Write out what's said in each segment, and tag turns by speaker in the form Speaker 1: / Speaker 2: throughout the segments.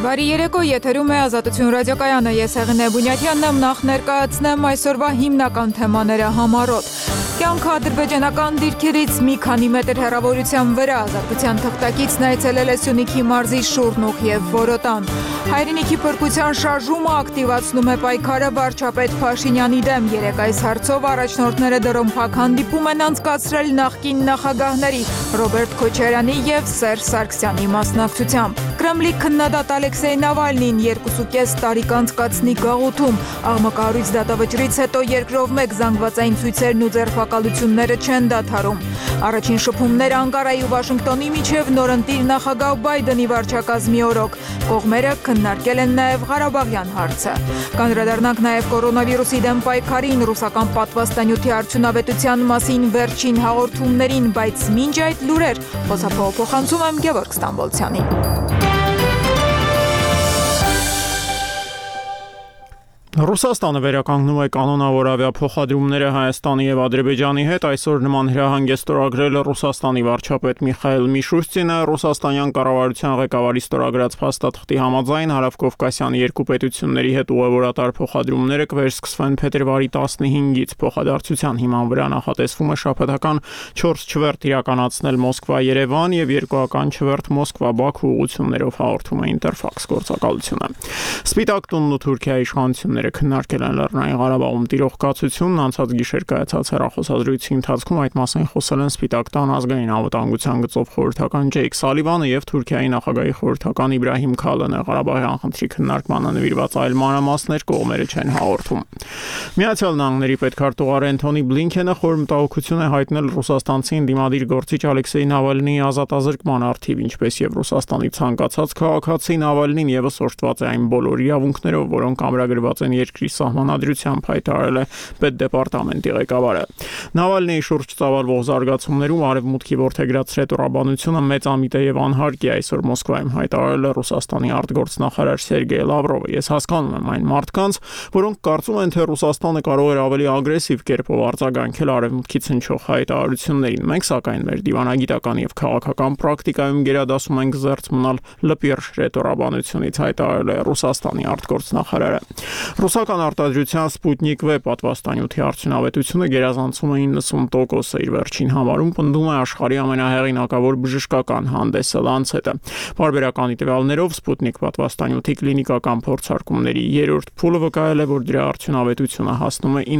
Speaker 1: Բարի երեկո, եթերում է Ազատություն ռադիոկայանը, ես Հեղինե Բունյաթյանն եմ, նախ ներկայացնեմ այսօրվա հիմնական թեմաները համառոտ։ Կյանքը ադրբեջանական դիրքերից մի քանի մետր հեռավորության վրա Ազատության թղթակիցն այցելել է Սյունիքի մարզի Շուռնուխ եւ Որոտան։ Հայրենիքի փրկության շարժումը ակտիվացնում է պայքարը վարչապետ Փաշինյանի դեմ։ Երեկ այս հարցով առաջնորդները դրոմփակ հանդիպում են անցկացրել նախկին նախագահների Ռոբերտ Քոչարյանի եւ Սերժ Սարգսյանի մասնակցությամբ։ Կրեմլի քննադատ Ալեքսեյ Նավալնին 2.5 տարի կանցկացնի գաղութում։ Աղմկահարույց դատավճռից հետո երկրով մեկ զանգվածային ցույցերն ու ձերբակալությունները չեն դադարում։ Առաջին շփումները Անկարայի ու Վաշինգտոնի միջև նորընտիր նախագահ Բայդենի վարչակազմի օրոք։ Կողմերը քննարկել են նաև Ղարաբաղյան հարցը։ Կանդրադառնանք նաև կորոնավիրուսի դեմ պայքարին, ռուսական պատվաստանյութի արդյունավետության մասին վերջին հաղորդումներին, բայց մինչ այդ լուրեր փոխանցում եմ Գևորգ Ստամբոլցյանին։
Speaker 2: Ռուսաստանը վերականգնում է կանոնավոր ավիափոխադրումները Հայաստանի եւ Ադրբեջանի հետ։ Այսօր նման հրահանգ է ստորագրել Ռուսաստանի վարչապետ Միխայել Միշուստինը։ Ռուսաստանյան կառավարության ղեկավարի ստորագրած փաստաթղթի համաձայն Հարավկովկասյան երկու պետությունների հետ ուղևորատար փոխադրումները կվերսկսվեն փետրվարի 15-ից։ Փոխադարձության հիման վրա նախատեսվում է շաբաթական 4 չվերթ իրականացնել Մոսկվա-Երևան եւ երկուական չվերթ Մոսկվա-Բաքու ուղղություններով, հաղորդում է Ինտերֆաքս գործակալությունը։ Սպիտակ տունն ու Թուրքիայի իշխանությունները քննարկել են Լեռնային Ղարաբաղում տիրող կացությունն, անցած գիշեր կայացած հեռախոսազրույցի ընթացքում այդ մասին խոսել են Սպիտակ տան ազգային անվտանգության գծով խորհրդական Ջեյք Սալիվանը եւ Թուրքիայի նախագահի խորհրդական Իբրահիմ Քալանը։ Ղարաբաղյան խնդրի քննարկմանը նվիրված այլ մանրամասներ կողմերը չեն հաղորդում։ Միացյալ Նահանգների պետքարտուղար Էնթոնի Բլինքենը խոր մտահոգություն է հայտնել ռուսաստանցի ընդդիմադիր գործիչ Ալեքսեյ Նավալնիի ազատազրկման առթիվ, ինչպես եւ Ռուսաստանի ցանկացած քաղաքացի Նավալնին եւս օրհնված է այն բոլոր իրավունքներով, որոնք ամրագրված են երկրի սահմանադրությամբ, հայտարարել է պետդեպարտամենտի ղեկավարը։ Նավալնիի շուրջ ծավալվող զարգացումներում Արևմուտքի որդեգրած ռետորաբանությունը մեծամիտ է եւ անհարգ է, այսօր Մոսկվայում հայտարարել է Ռուսաստանի արտգործնախարար Սերգեյ Լավրովը։ Ես հասկանում եմ այն մարդկանց, որոնք կարծում են, թե Ռուսաստանը կարող է ավելի ագրեսիվ կերպով արձագանքել Արևմուտքից հնչող հայտարարություններին։ Մենք սակայն մեր դիվանագիտական եւ քաղաքական պրակտիկայում գերադասում ենք զերծ մնալ լպիրշ ռետորաբանությունից, հայտարարել է Ռուսաստանի արտգործնախարարը։ Ռուսական արտադրության Սպուտնիկ V պատվաստանյութի արդյունավետությունը գերազանցում է 90%-ը, իր վերջին համարում պնդում է աշխարհի ամենահեղինակավոր բժշկական հանդեսը Lancet-ը։ Պարբերական տվյալներով Սպուտնիկ պատվաստանյութի կլինիկական փորձարկումների երրորդ փուլը վկայել է, որ դրա արդյունավետությունը հասնում է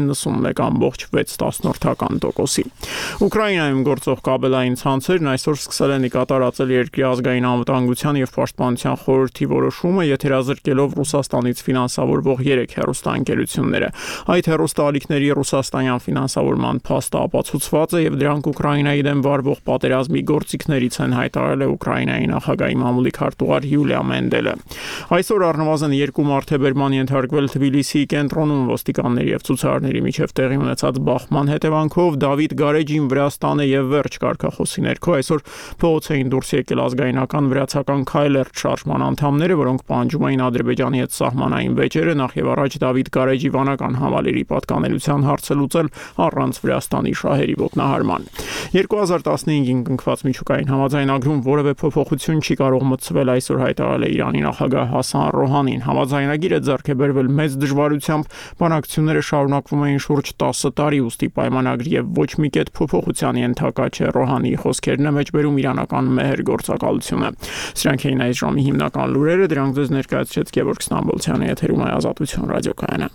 Speaker 2: 91.6%-ի։ Ուկրաինայում գործող կաբելային ցանցերն այսօր սկսել են կատարածել երկրի ազգային անվտանգության եւ պաշտպանության խորհրդի որոշումը, եթերազրկելով Ռուսաստանից ֆինանսավորվող 3 հեռուստաընկերությունները։ Այդ հեռուստաալիքների ռուսաստանյան ֆինանսավորման փաստը ապացուցված է եւ դրանք Ուկրաինայի դեմ վարվող պատերազմի գործիքներից են, հայտարարել է Ուկրաինայի նախագահի մամուլի քարտուղար Յուլիա Մենդելը։ Այսօր առնվազն 2 մարդ է բերման ենթարկվել Թբիլիսիի կենտրոնում ոստիկանների եւ ցուցարարների միջև տեղի ունեցած բախման հետևանքով Դավիթ Գարեջին Վրաստանը եւ վերջ կարգախոսի ներքո այսօր փողոց էին դուրս եկել ազգայնական վրացական Քայլերտ շարժման անդամները, որոնք պահանջում էին Ադրբեջանի հետ սահմանային վեճերը նախ եւ առաջ Դավիթ Գարեջի վանական հավալերի պատկանելության հարցը լուծել առանց Վրաստանի շահերի ոտնահարման։ 2015-ին կնքված միջուկային համաձայնագրում որևէ փոփոխություն չի կարող մտցվել, այսօր հայտարարել է Իրանի նախագահ Հասան Ռոհանին։ Համաձայնագիրը ձեռք է բերվել մեծ դժվարությամբ, բանակցությունները շարունակվում էին շուրջ 10 տարի, ուստի պայմանագրի եւ ոչ մի կետ փոփոխության ենթակա չէ, Ռոհանիի խոսքերն է մեջբերում իրանական մեհեր գործակալությունը։ Սրանք էին այս ժամի հիմնական լուրերը, դրանք ձեզ ներկայացրեց Գևորգ Ստամբոլցյանը, եթերում է Ազատություն ռադիոկայանը։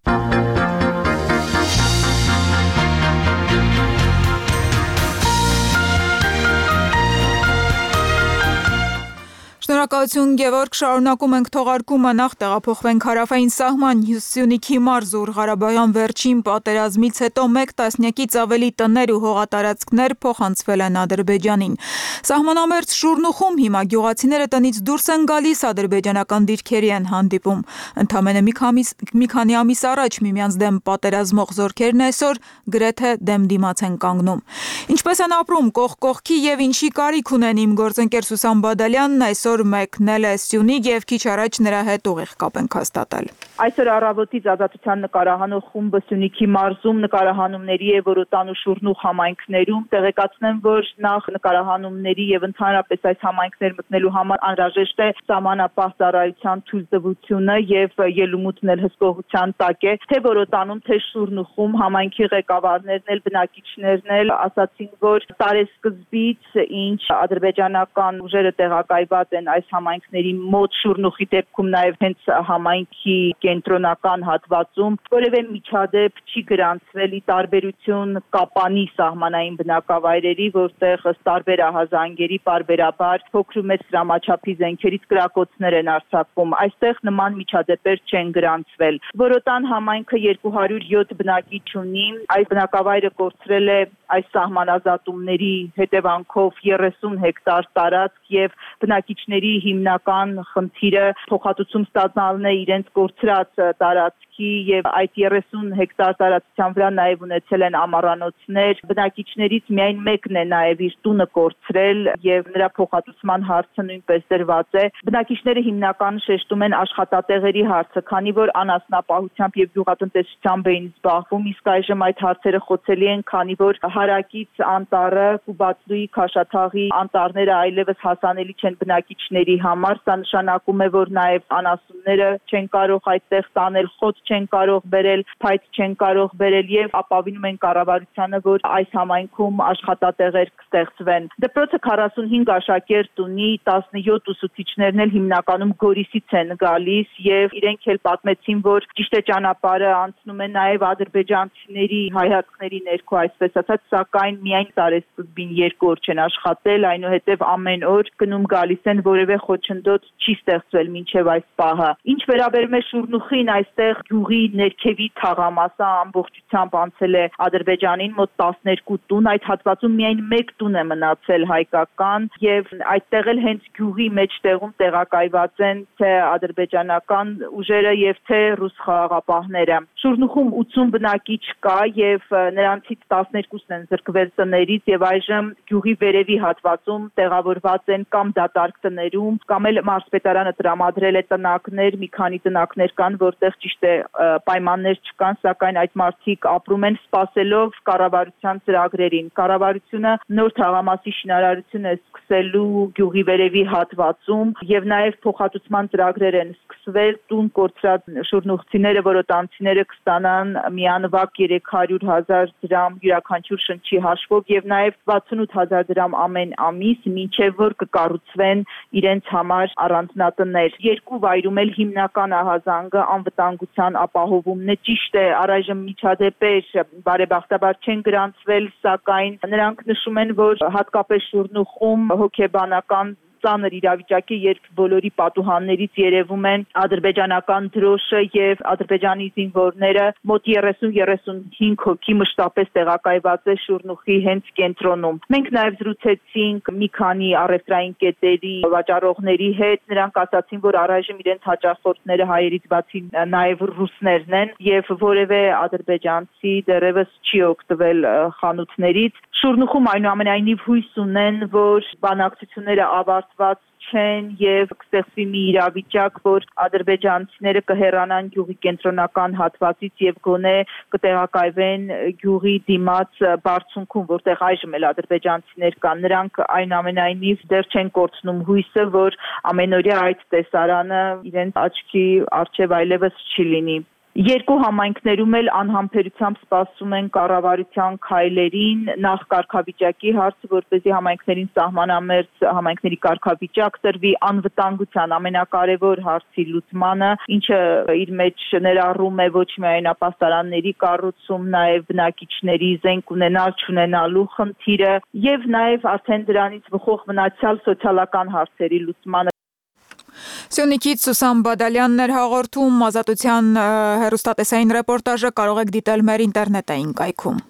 Speaker 1: Շնորհակալություն Գևորգ, շարունակում ենք թողարկումը, նախ տեղափոխվենք հարավային սահման Սյունիքի մարզ, ուր Ղարաբաղյան վերջին պատերազմից հետո 1 տասնյակից ավելի տներ ու հողատարածքներ փոխանցվել են Ադրբեջանին։ Սահմանամերձ Շուռնուխում հիմա գյուղացիները տնից դուրս են գալիս, ադրբեջանական դիրքերի են հանդիպում։ Ընդամենը մի քանի ամիս առաջ միմյանց դեմ պատերազմող զորքերն այսօր գրեթե դեմ դիմաց են կանգնում։ Ինչպես են ապրում կողք կողքի եւ ինչի կարիք ունեն իմ գործընկեր Սուսան Բադալյանն այսօր որ մեկնել է Սյունիք եւ քիչ առաջ նրա հետ ուղիղ կապ ենք հաստատել։
Speaker 3: Այսօր առավոտից Ազատության նկարահանող խումբը Սյունիքի մարզում նկարահանումների է Որոտան ու Շուռնուխ համայնքներում։ Տեղեկացնեմ, որ նախ նկարահանումների եւ ընդհանրապես այս համայնքներ մտնելու համար անհրաժեշտ է սահմանապահ ծառայության թույլտվությունը եւ ելումուտն էլ հսկողության տակ է։ Թե Որոտանում, թե Շուռնուխում համայնքի ղեկավարներն էլ բնակիչներն էլ ասացին, որ տարեսկզբից ինչ ադրբեջանական ուժերը տեղակայված են այս համայնքների մոտ Շուռնուխի դեպքում նաեւ հենց համայնքի կենտրոնական հատվածում որևէ միջադեպ չի գրանցվել ի տարբերություն Կապանի սահմանային բնակավայրերի, որտեղ ըստ տարբեր ահազանգերի պարբերաբար փոքր ու մեծ դրամաչափի զենքերից կրակոցներ են արձակվում։ Այստեղ նման միջադեպեր չեն գրանցվել։ Որոտան համայնքը 207 բնակիչ ունի, այս բնակավայրը կորցրել է այս սահմանազատումների հետևանքով 30 հեկտար տարածք եւ բնակիչների հիմնական խնդիրը փոխհատուցում ստանալն է իրենց կորցրած տարածքի եւ այդ 30 հեկտար տարածության վրա նաեւ ունեցել են ամառանոցներ։ Բնակիչներից միայն մեկն է նաեւ իր տունը կորցրել եւ նրա փոխհատուցման հարցը նույնպես դրված է։ Բնակիչները հիմնական շեշտում են աշխատատեղերի հարցը, քանի որ անասնապահությամբ եւ գյուղատնտեսությամբ էին զբաղվում, իսկ այժմ այդ հարցերը խոցելի են, քանի որ հարակից անտառը, Կուբացլուի Քաշաթաղի անտառները այլևս հասանելի չեն բնակիչների համար։ Սա նշանակում է, որ նաեւ անասունները չեն կարող այդտեղ տանել, խոտ չեն կարող բերել, փայտ չեն կարող բերել եւ ապավինում են կառավարությանը, որ այս համայնքում աշխատատեղեր կստեղծվեն։ Դպրոցը 45 աշակերտ ունի, 17 ուսուցիչներն էլ հիմնականում Գորիսից են գալիս եւ իրենք էլ պատմեցին, որ ճիշտ է ճանապարհը անցնում է նաեւ ադրբեջանցիների հայացքների ներքո, այսպես ասած, սակայն միայն տարեսկզբին 2 օր չեն աշխատել, այնուհետև ամեն օր գնում գալիս են, որևէ խոչընդոտ չի ստեղծվել մինչև այս պահը։ Ինչ վերաբերում է Շուռնուխին, այստեղ գյուղի ներքևի թաղամասը ամբողջությամբ անցել է Ադրբեջանին, մոտ 12 տուն, այդ հատվածում միայն 1 տուն է մնացել հայկական եւ այդտեղ էլ հենց գյուղի մեջտեղում տեղակայված են թե ադրբեջանական ուժերը եւ թե ռուս խաղաղապահները։ Շուռնուխում 80 բնակիչ կա եւ նրանցից 12-ն են զրկվել տներից եւ այժմ գյուղի վերևի հատվածում տեղավորված են կամ դատարկ տներում, կամ էլ մարզպետարանը տրամադրել է տնակներ, մի քանի տնակներ կան, որտեղ ճիշտ է պայմաններ չկան, սակայն այդ մարդիկ ապրում են սպասելով կառավարության ծրագրերին։ Կառավարությունը նոր թաղամասի շինարարություն է սկսելու գյուղի վերևի հատվածում եւ նաեւ փոխհատուցման ծրագրեր են սկսվել, տուն կորցրած շուռնուխցիները, որոտանցիները կստանան միանվագ 300,000 դրամ յուրաքանչյուր շնչի հաշվով եւ նաեւ 68,000 դրամ ամեն ամիս, մինչեւ որ կկառուցվեն իրենց համար առանձնատներ։ Երկու վայրում էլ հիմնական ահազանգը անվտանգության ապահովումն է։ Ճիշտ է, առայժմ միջադեպեր բարեբախտաբար չեն գրանցվել, սակայն նրանք նշում են, որ հատկապես Շուռնուխում հոգեբանական ծանր իրավիճակի, երբ բոլորի պատուհաններից երևում են ադրբեջանական դրոշը եւ Ադրբեջանի զինվորները, մոտ 30-35 հոգի մշտապես տեղակայված է Շուռնուխի հենց կենտրոնում։ Մենք նաեւ զրուցեցինք մի քանի առևտրային կետերի վաճառողների հետ, նրանք ասացին, որ առայժմ իրենց հաճախորդները հայերից բացի նաեւ ռուսներն են եւ որևէ ադրբեջանցի դեռևս չի օգտվել խանութներից։ Շուռնուխում այնուամենայնիվ հույս ունեն, որ բանակցությունները ավարտված չեն եւ կստեղծվի մի իրավիճակ, որ ադրբեջանցիները կհեռանան գյուղի կենտրոնական հատվածից եւ գոնե կտեղակայվեն գյուղի դիմաց բարձունքում, որտեղ այժմ էլ ադրբեջանցիներ կան։ Նրանք այնուամենայնիվ դեռ չեն կորցնում հույսը, որ ամենօրյա այդ տեսարանը իրենց աչքի առջև այլևս չի լինի։ Երկու համայնքներում էլ անհամբերությամբ սպասում են կառավարության քայլերին, նախ կարգավիճակի հարցը, որպեսզի համայնքներին սահմանամերձ համայնքների կարգավիճակ տրվի, անվտանգության ամենակարևոր հարցի լուծմանը, ինչը իր մեջ ներառում է ոչ միայն ապաստարանների կառուցում, նաև բնակիչների զենք ունենալ չունենալու խնդիրը եւ նաև արդեն դրանից բխող մնացյալ սոցիալական հարցերի լուծմանը։
Speaker 1: Սյունիքից Սուսան Բադալյանն էր հաղորդում, Ազատության հեռուստատեսային ռեպորտաժը կարող եք դիտել մեր ինտերնետային կայքում։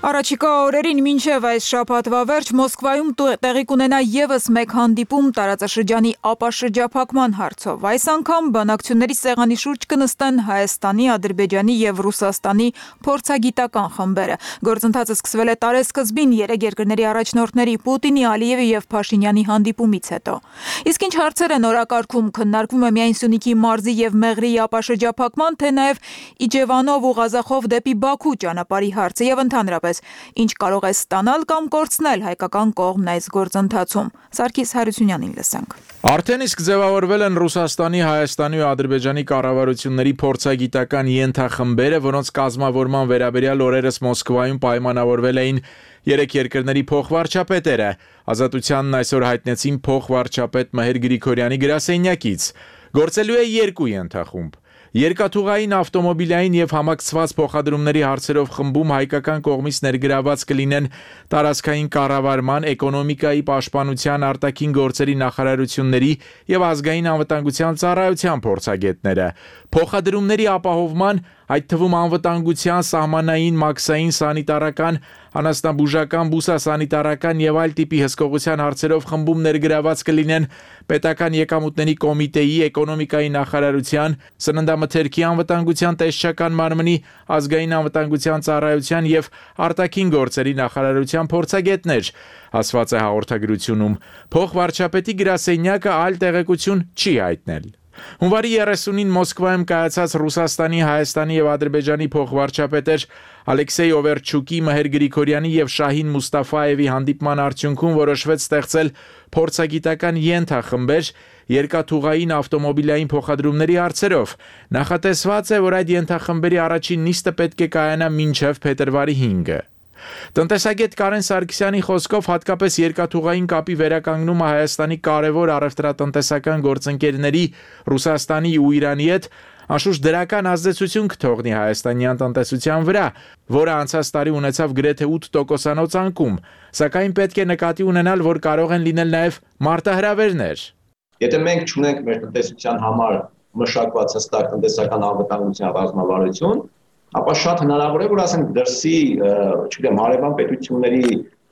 Speaker 1: Առաջիկա օրերին մինչև այս շաբաթվա վերջ Մոսկվայում տեղի կունենա ևս մեկ հանդիպում տարածաշրջանի ապաշրջափակման հարցով։ Այս անգամ բանակցությունների սեղանի շուրջ կնստեն Հայաստանի, Ադրբեջանի եւ Ռուսաստանի փորձագիտական խմբերը։ Գործընթացը սկսվել է տարեսկզբին երեք երկրների առաջնորդների Պուտինի, Ալիևի եւ Փաշինյանի հանդիպումից հետո։ Իսկ ինչ հարցեր են օրակարգում, քննարկվում է միայն Սյունիքի մարզի եւ Մեղրիի ապաշրջափակման, թե նաեւ Իջևանով ու Ղազախով դեպի Բաքու ճանապարհի հարցը եւ ընդհանրապես ինչ կարող է ստանալ կամ կորցնել հայկական կողմն այս գործընթացում։ Սարգիս Հարությունյանին լսենք։
Speaker 4: Արդեն իսկ ձևավորվել են Ռուսաստանի, Հայաստանի ու Ադրբեջանի կառավարությունների փորձագիտական ենթախմբերը, որոնց կազմավորման վերաբերյալ օրերս Մոսկվայում պայմանավորվել էին երեք երկրների փոխվարչապետերը։ Ազատությանն այսօր հայտնեցին փոխվարչապետ Մհեր Գրիգորյանի գրասենյակից։ Գործելու է երկու ենթախումբ։ Երկաթուղային, ավտոմոբիլային եւ համակցված փոխադրումների հարցերով խմբում հայկական կողմից ներգրաված կլինեն տարածքային կառավարման, էկոնոմիկայի, պաշտպանության, արտաքին գործերի նախարարությունների եւ ազգային անվտանգության ծառայության փորձագետները։ Փոխադրումների ապահովման, այդ թվում անվտանգության, սահմանային, մաքսային, սանիտարական, անասնաբուժական, բուսասանիտարական եւ այլ տիպի հսկողության հարցերով խմբում ներգրաված կլինեն պետական եկամուտների կոմիտեի, էկոնոմիկայի նախարարության, սննդամթերքի անվտանգության տեսչական մարմնի, ազգային անվտանգության ծառայության եւ արտաքին գործերի նախարարության փորձագետներ, ասված է հաղորդագրությունում։ Փոխվարչապետի գրասենյակը այլ տեղեկություն չի հայտնել։ Հունվարի 30-ին Մոսկվայում կայացած Ռուսաստանի, Հայաստանի եւ Ադրբեջանի փոխվարչապետեր Ալեքսեյ Օվերչուկի, Մհեր Գրիգորյանի եւ Շահին Մուստաֆայևի հանդիպման արդյունքում որոշվեց ստեղծել փորձագիտական ենթախմբեր երկաթուղային, ավտոմոբիլային փոխադրումների հարցերով։ Նախատեսված է, որ այդ ենթախմբերի առաջին նիստը պետք է կայանա մինչև փետրվարի 5-ը։ Տնտեսագետ Կարեն Սարգսյանի խոսքով հատկապես երկաթուղային կապի վերականգնումը Հայաստանի կարևոր առևտրատնտեսական գործընկերների Ռուսաստանի ու Իրանի հետ անշուշտ դրական ազդեցություն կթողնի հայաստանյան տնտեսության վրա, որը անցած տարի ունեցավ գրեթե 8% անկում, սակայն պետք է նկատի ունենալ, որ կարող են լինել նաև մարտահրավերներ։
Speaker 5: Եթե մենք չունենք մեր տնտեսության համար մշակված հստակ տնտեսական անվտանգության ռազմավարություն, ապա շատ հնարավոր է, որ ասենք դրսի, չգիտեմ, հարևան պետությունների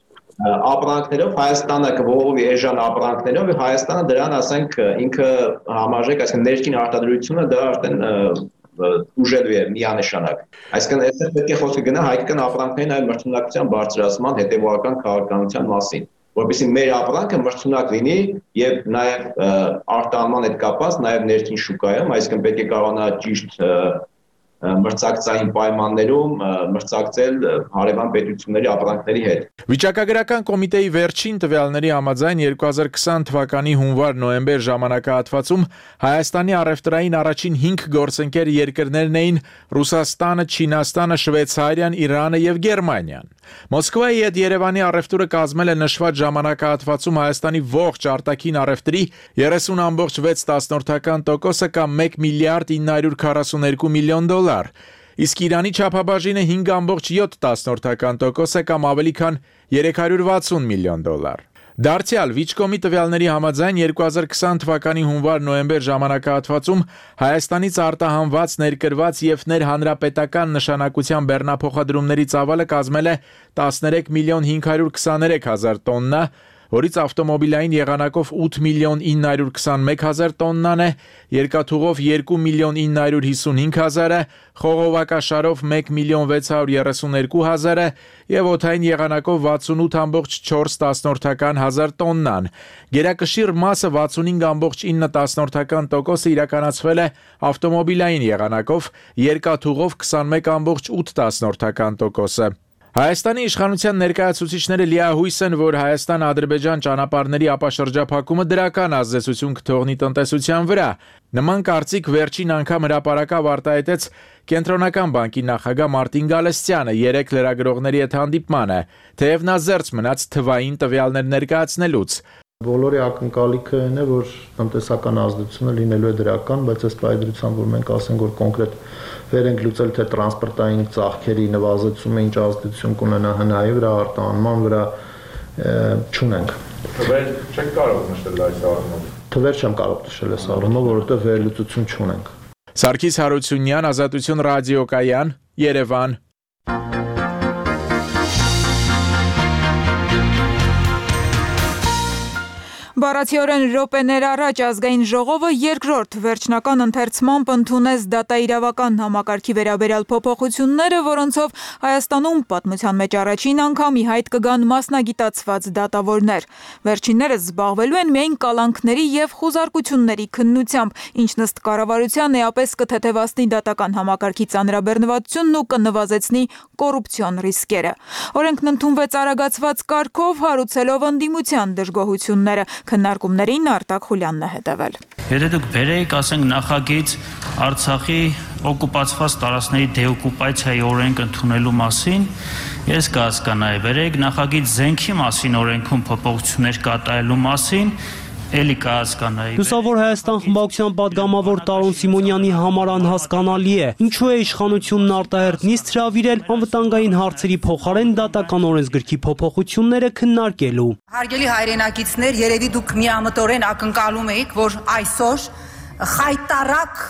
Speaker 5: ապրանքներով Հայաստանը կողովի էժան ապրանքներով, եւ Հայաստանը դրան, ասենք, ինքը համարժեք, այսինքն ներքին արտադրությունը դա արդեն ուժելու է միանշանակ։ Այսինքն այստեղ պետք է խոսքը գնա հայկական ապրանքների այլ մրցունակության բարձրացման հետևողական քաղաքականության մասին, որովհետեւ մեր ապրանքը մրցունակ լինի եւ նաեւ արտահանման հետ կապված նաեւ ներքին շուկայում, այսինքն պետք է կարողանա ճիշտ մրցակցային պայմաններում մրցակցել հարևան պետությունների ապրանքների հետ։
Speaker 4: Վիճակագրական կոմիտեի վերջին տվյալների համաձայն 2020 թվականի հունվար-նոյեմբեր ժամանակահատվածում Հայաստանի առևտրային առաջին 5 գործընկեր երկրներն էին Ռուսաստանը, Չինաստանը, Շվեյցարիան, Իրանը եւ Գերմանիան։ Մոսկվայի հետ Երևանի առևտուրը կազմել է նշված ժամանակահատվածում Հայաստանի ողջ արտաքին առևտրի 30.6% կամ 1 միլիարդ 942 միլիոն դոլար, իսկ Իրանի չափաբաժինը 5.7% կամ ավելի քան 360 միլիոն դոլար։ Դարձյալ Վիճկոմի տվյալների համաձայն 2020 թվականի հունվար-նոյեմբեր ժամանակահատվածում Հայաստանից արտահանված, ներկրված եւ ներհանրապետական նշանակության բեռնափոխադրումների ծավալը կազմել է 13.523.000 տոննա, որից ավտոմոբիլային եղանակով 8.921.000 տոննան է, երկաթուղով 2.955.000-ը, խողովակաշարով 1.632.000-ը եւ օդային եղանակով 68.4 տոննան։ Գերակշիռ մասը 65.9% իրականացվել է ավտոմոբիլային եղանակով, երկաթուղով 21.8%։ Հայաստանի իշխանության ներկայացուցիչները լիահույս են, որ Հայաստան-Ադրբեջան ճանապարհների ապաշրջափակումը դրական ազդեցություն կթողնի տնտեսության վրա։ Նման կարծիք վերջին անգամ հրապարակավ արտահայտեց Կենտրոնական բանկի նախագահ Մարտին Գալստյանը 3 լրագրողների հետ հանդիպմանը, թեև նա զերծ մնաց թվային տվյալներ ներկայացնելուց։
Speaker 6: Բոլորի ակնկալիքը այն է, որ տնտեսական ազդեցությունը լինելու է դրական, բայց այս պայմանությամբ, որ մենք ասենք, որ կոնկրետ վեր ենք լուծել, թե տրանսպորտային ծախքերի նվազեցումը ինչ ազդեցություն կունենա ՀՆԱ-ի վրա, արտահանման վրա, չունենք։
Speaker 4: Թվեր չեք կարող նշել այս առումով։
Speaker 6: Թվեր չեմ կարող նշել այս առումով, որովհետև վերլուծություն չունենք։
Speaker 4: Սարգիս Հարությունյան, Ազատություն ռադիոկայան, Երևան։
Speaker 1: Բառացիորեն րոպեներ առաջ ազգային ժողովը երկրորդ վերջնական ընթերցմամբ ընդունեց դատաիրավական համակարգի վերաբերյալ փոփոխությունները, որոնցով Հայաստանում պատմության մեջ առաջին անգամ ի հայտ կգան մասնագիտացված դատավորներ։ Վերջիններս զբաղվելու են միայն կալանքների եւ խուզարկությունների քննությամբ, ինչն ըստ կառավարության էապես կթեթևացնի դատական համակարգի ծանրաբեռնվածությունն ու կնվազեցնի կոռուպցիոն ռիսկերը։ Օրենքն ընդունվեց արագացված կարգով, հարուցելով ընդդիմության դժգոհությունները։ Քննարկումներին Արտակ Խուլյանն է հետևել։
Speaker 7: Եթե դուք բերեիք, ասենք, նախագիծ Արցախի օկուպացված տարածքների դեօկուպացիայի օրենք ընդունելու մասին, ես կհասկանայի, բերեիք նախագիծ զենքի մասին օրենքում փոփոխություններ կատարելու մասին, էլի կհասկանայի։
Speaker 8: Լուսավոր Հայաստան խմբակցության պատգամավոր Տարոն Սիմոնյանի համար անհասկանալի է, ինչու է իշխանությունն արտահերթ նիստ հրավիրել անվտանգային հարցերի փոխարեն դատական օրենսգրքի փոփոխությունները քննարկելու։
Speaker 9: Հարգելի հայրենակիցներ, երևի դուք միամտորեն ակնկալում եք, որ այսօր խայտարակ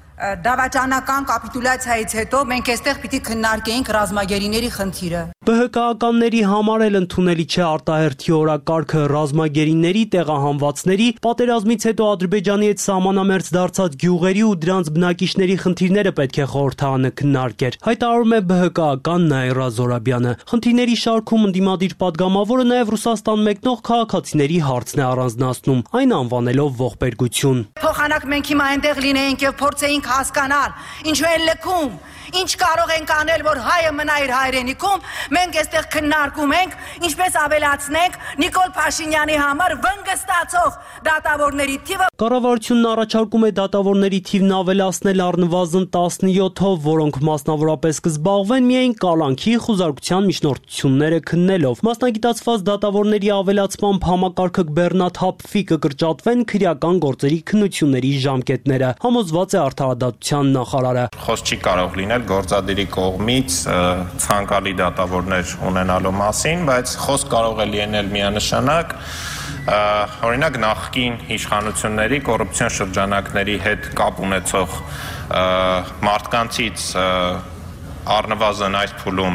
Speaker 9: դավաճանական կապիտուլյացիայից հետո մենք այստեղ պիտի քննարկեինք ռազմագերիների խնդիրը։
Speaker 8: ԲՀԿ-ականների համար էլ ընդունելի չէ արտահերթի օրակարգը ռազմագերիների, տեղահանվածների, պատերազմից հետո Ադրբեջանի հետ սահմանամերձ դարձած գյուղերի ու դրանց բնակիչների խնդիրները պետք է խորհրդարանը քննարկեր, հայտարարում է ԲՀԿ-ական Նաիրա Զորաբյանը։ Խնդիրների շարքում ընդդիմադիր պատգամավորը նաև Ռուսաստան մեկնող քաղաքացիների հարցն է առանձնացնում, այն անվանելով ողբերգություն։
Speaker 9: Փոխանակ մենք հիմա այնտեղ լինեինք եւ փորձեինք հասկանալ, ինչու են լքում, ինչ կարող ենք անել, որ հայը մնա իր հայրենիքում, մենք այստեղ քննարկում ենք, ինչպես ավելացնենք Նիկոլ Փաշինյանի համար վնգստացող դատավորների թիվը։
Speaker 8: Կառավարությունն առաջարկում է դատավորների թիվն ավելացնել առնվազն 17-ով, որոնք մասնավորապես կզբաղվեն միայն կալանքի խուզարկության միջնորդությունները քննելով։ Մասնագիտացված դատավորների ավելացմամբ համակարգը կբեռնաթափվի, կկրճատվեն քրեական գործերի քննությունների ժամկետները, համոզված է Արդարադատության նախարարը։
Speaker 10: Խոսք չի կարող լինել գործադիրի կողմից ցանկալի դատավորներ ունենալու մասին, բայց խոսք կարող է լինել միանշանակ օրինակ նախկին իշխանությունների կոռուպցիոն շրջանակների հետ կապ ունեցող մարդկանցից առնվազն այս փուլում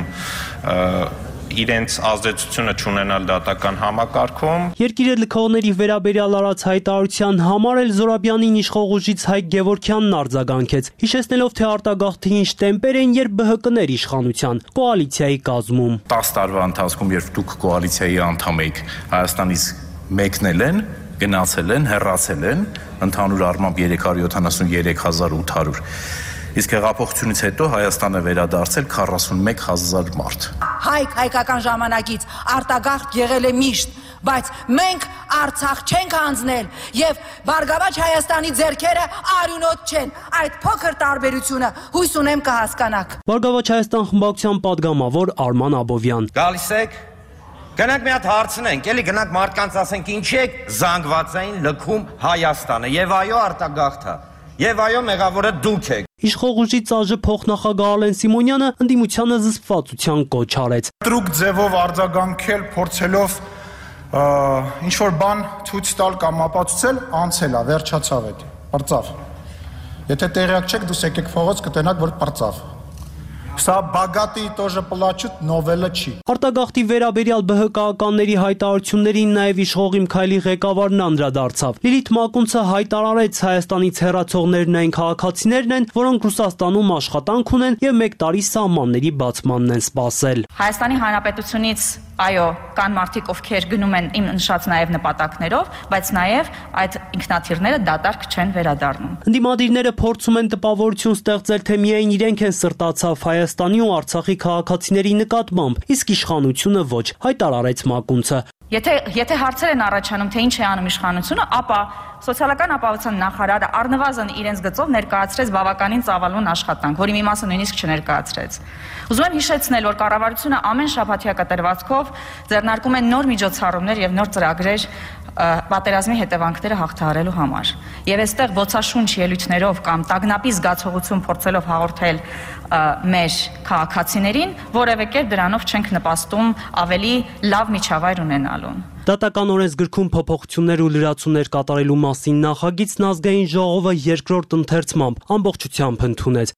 Speaker 10: իրենց ազդեցությունը չունենալ դատական համակարգում։
Speaker 8: Երկիրը լքողների վերաբերյալ արած հայտարարության համար էլ Զորաբյանին իշխող ուժից Հայկ Գևորգյանն արձագանքեց, հիշեցնելով, թե արտագաղթի ինչ տեմպեր են, երբ ԲՀԿ-ներ իշխանության, կոալիցիայի կազմում։
Speaker 11: 10 տարվա ընթացքում, երբ դուք կոալիցիայի անդամ եք, Հայաստանից մեկնել են, գնացել են, հեռացել են, ընդհանուր առմամբ 373,800 Իսկ հեղափոխությունից հետո Հայաստանը վերադարձել 41,000 մարդ։
Speaker 9: Հայկական ժամանակից արտագաղթ եղել է միշտ, բայց մենք Արցախ չենք հանձնել եւ Բարգավաճ Հայաստանի ձեռքերը արյունոտ չեն։ Այդ փոքր տարբերությունը հույս ունեմ կհասկանաք։
Speaker 8: Բարգավաճ Հայաստան խմբակցության պատգամավոր Արման Աբովյան։
Speaker 12: Գալիս եք, գնանք մի հատ հարցնենք, էլի գնանք մարդկանց ասենք ինչ եք զանգվածային լքում Հայաստանը եւ այո արտագաղթա։ Եվ այո մեղավորը դուք եք։
Speaker 8: Իշխող ուժից ԱԺ փոխնախագահ Ալեն Սիմոնյանը ընդդիմությանը զսպվածության կոչ արեց։
Speaker 13: Տրուկ ձևով արձագանքել, փորձելով ինչ-որ բան ցույց տալ կամ ապացուցել, անցել է, վերջացավ է, պրծավ։ Եթե տեղյակ չեք, դուք եկեք փողոց կտենաք, որ պրծավ։ Սա բագատի тоже плачут, նովելը չի։
Speaker 8: Արտագաղթի վերաբերյալ ԲՀԿ-ականների հայտարարություններին նաև իշխող Իմ Քայլի ղեկավարն անդրադարձավ։ Լիլիթ Մակունցը հայտարարեց Հայաստանից հեռացողներն այն քաղաքացիներն են, որոնք Ռուսաստանում աշխատանք ունեն եւ 1 տարի սահմանների բացմանն են սպասել։
Speaker 14: Հայաստանի Հանրապետությունից այո, կան մարդիկ, ովքեր գնում են իմ նշած նաև նպատակներով, բայց նաև այդ ինքնաթիռները դատարկ չեն վերադառնում։
Speaker 8: Ընդդիմադիրները փորձում են տպավորություն ստեղծել, թե միայն իրենք են սրտացավ Հայաստանի ու Արցախի քաղաքացիների նկատմամբ, իսկ իշխանությունը ոչ, հայտարարեց Մակունցը։
Speaker 14: Եթե հարցեր են առաջանում, թե ինչ է անում իշխանությունը, ապա Սոցիալական ապահովության նախարարը առնվազն իրենց գծով ներկայացրեց բավականին ծավալուն աշխատանք, որի մի մասը նույնիսկ չներկայացրեց։ Ուզում եմ հիշեցնել, որ կառավարությունը ամեն շաբաթյա կտրվածքով ձեռնարկում է նոր միջոցառումներ եւ նոր ծրագրեր պատերազմի հետևանքները հաղթահարելու համար։ Եվ այստեղ ոցաշունչ ելույթներով կամ տագնապի զգացողություն փորձելով հաղորդել մեր քաղաքացիներին, որևէ կերպ դրանով չենք նպաստում ավելի լավ միջավայր ունենալուն։
Speaker 8: Դատական օրենսգրքում փոփոխություններ ու լրացումներ կատարելու մասին նախագիծն ազգային ժողովը երկրորդ ընթերցմամբ ամբողջությամբ ընդունեց։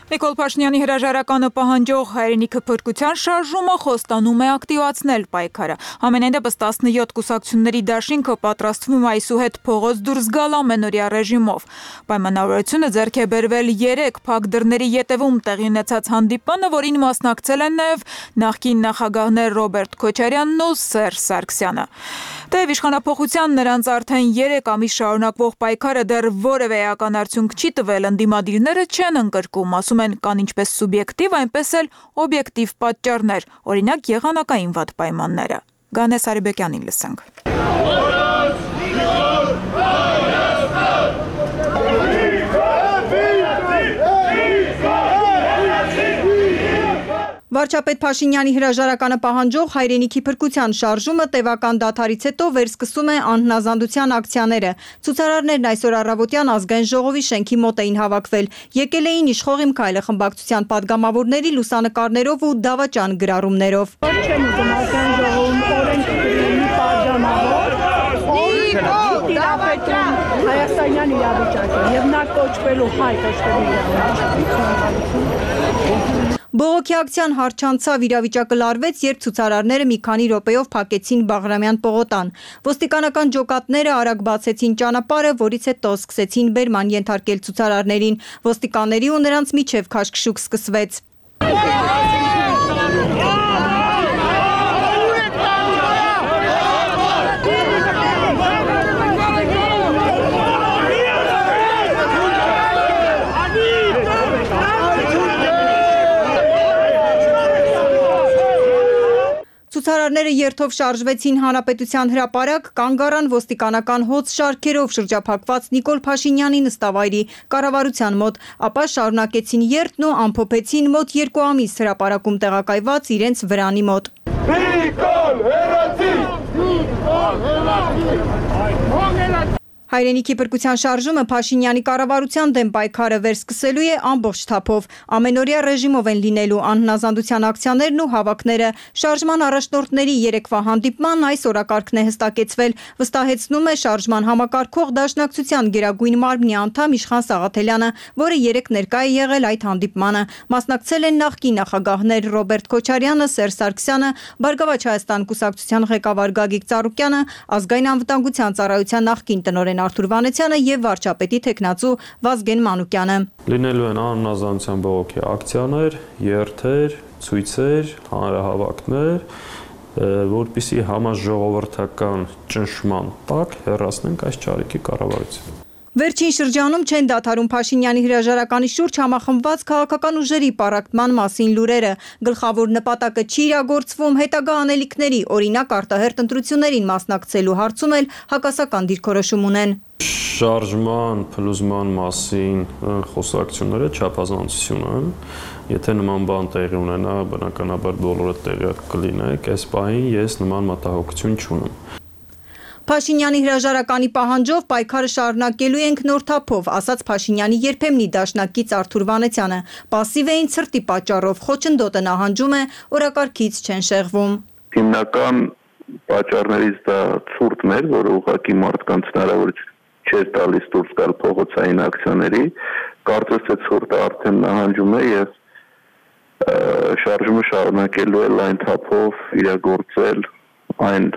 Speaker 1: Նիկոլ Փաշինյանի հրաժարականը պահանջող հայրենիքը փրկության շարժումը խոստանում է ակտիվացնել պայքարը։ Համենայն դեպս 17 կուսակցությունների դաշինքը պատրաստվում է այսուհետ փողոց դուրս գալ ամենօրյա ռեժիմով։ Պայմանավորությունը ձեռք է բերվել 3 փակ դռների ետևում տեղի ունեցած հանդիպանը, որին մասնակցել են նաև նախկին նախագահներ Ռոբերտ Քոչարյանն ու Սերժ Սարգսյանը։ Թեև իշխանափոխության նրանց արդեն 3 ամիս շարունակվող պայքարը դեռ որևէ էական արդյունք չի տվել, ընդդիմադիրները չեն ընկրկում, ասում են կան ինչպես սուբյեկտիվ, այնպես էլ օբյեկտիվ պատճառներ, օրինակ եղանակային վատ պայմանները։ Գանես Արիբեկյանին լսենք։
Speaker 15: Վարչապետ Փաշինյանի հրաժարականը պահանջող հայրենիքի փրկության շարժումը տևական դադարից հետո վերսկսում է անհնազանդության ակցիաները։ Ցուցարարներն այսօր առավոտյան ազգային ժողովի շենքի մոտ էին հավաքվել։ Եկել էին իշխող Իմ քայլը խմբակցության падգամավորների լուսանկարներով ու դավաճան գրառումներով։
Speaker 16: Չեմ ուզում ազգային ժողովում օրենք մի падգամավոր, Հայաստանյան իրավիճակը եւ նա կոչվելու հայ կոչվելու իրավիճակը։
Speaker 15: Բողոքի ակցիան հարչանցավ, իրավիճակը լարվեց, երբ ցուցարարները մի քանի րոպեով փակեցին Բաղրամյան պողոտան։ Ոստիկանական ջոկատները արագ բացեցին ճանապարհը, որից հետո սկսեցին բերման ենթարկել ցուցարարներին։ Ոստիկանների ու նրանց միջև քաշքշուկ սկսվեց։ Ցուցարարները երթով շարժվեցին Հանրապետության հրապարակ, կանգ առան ոստիկանական հոծ շարքերով շրջափակված Նիկոլ Փաշինյանի նստավայրի կառավարության մոտ, ապա շարունակեցին երթն ու ամփոփեցին մոտ 2 ամիս հրապարակում տեղակայված իրենց վրանի մոտ։ Նիկոլ հերացի! Նիկոլ հերացի! Հայրենիքի փրկության շարժումը Փաշինյանի կառավարության դեմ պայքարը վերսկսելու է ամբողջ թափով։ Ամենօրյա ռեժիմով են լինելու անհնազանդության ակցիաներն ու հավաքները։ Շարժման առաջնորդների երեկվա հանդիպման այս օրակարգն է հստակեցվել, վստահեցնում է շարժման համակարգող դաշնակցության գերագույն մարմնի անդամ Իշխան Սաղաթելյանը, որը երեկ ներկա է եղել այդ հանդիպմանը։ Մասնակցել են նախկին նախագահներ Ռոբերտ Քոչարյանը, Սերժ Սարգսյանը, Բարգավաճ Հայաստան կուսակցության ղեկավար Գագիկ Ծառուկյանը, Ազգային անվտանգության ծառայության նախկին տնօրեն Արթուր Վանեցյանը եւ վարչապետի թեկնածու Վազգեն Մանուկյանը։
Speaker 17: Լինելու են անհնազանդության բողոքի ակցիաներ, երթեր, ցույցեր, հանրահավաքներ, որպեսզի համաժողովրդական ճնշման տակ հեռացնենք այս ճարիքի կառավարությունը։
Speaker 15: Վերջին շրջանում չեն դադարում Փաշինյանի հրաժարականի շուրջ համախմբված քաղաքական ուժերի պառակտման մասին լուրերը։ Գլխավոր նպատակը չի իրագործվում հետագա անելիքների, օրինակ արտահերթ ընտրություններին մասնակցելու հարցում էլ հակասական դիրքորոշում ունեն։
Speaker 17: Շարժման փլուզման մասին խոսակցությունները չափազանցություն են։ Եթե նման բան տեղի ունենա, բնականաբար բոլորը տեղյակ կլինեք, այս պահին ես նման մտահոգություն չունեմ։
Speaker 15: Փաշինյանի հրաժարականի պահանջով պայքարը շարունակելու ենք նոր թափով, ասաց Փաշինյանի երբեմնի դաշնակից Արթուր Վանեցյանը։ Պասիվ էին ցրտի պատճառով, խոչընդոտը նահանջում է, օրակարգից չեն շեղվում։
Speaker 18: Հիմնական պատճառներից դա ցուրտն էր, որը ուղղակի մարդկանց հնարավորություն չէր տալիս դուրս գալ փողոցային ակցիաների, կարծես թե ցուրտը արդեն նահանջում է եւ շարժումը շարունակելու է լայն թափով իրագործել այն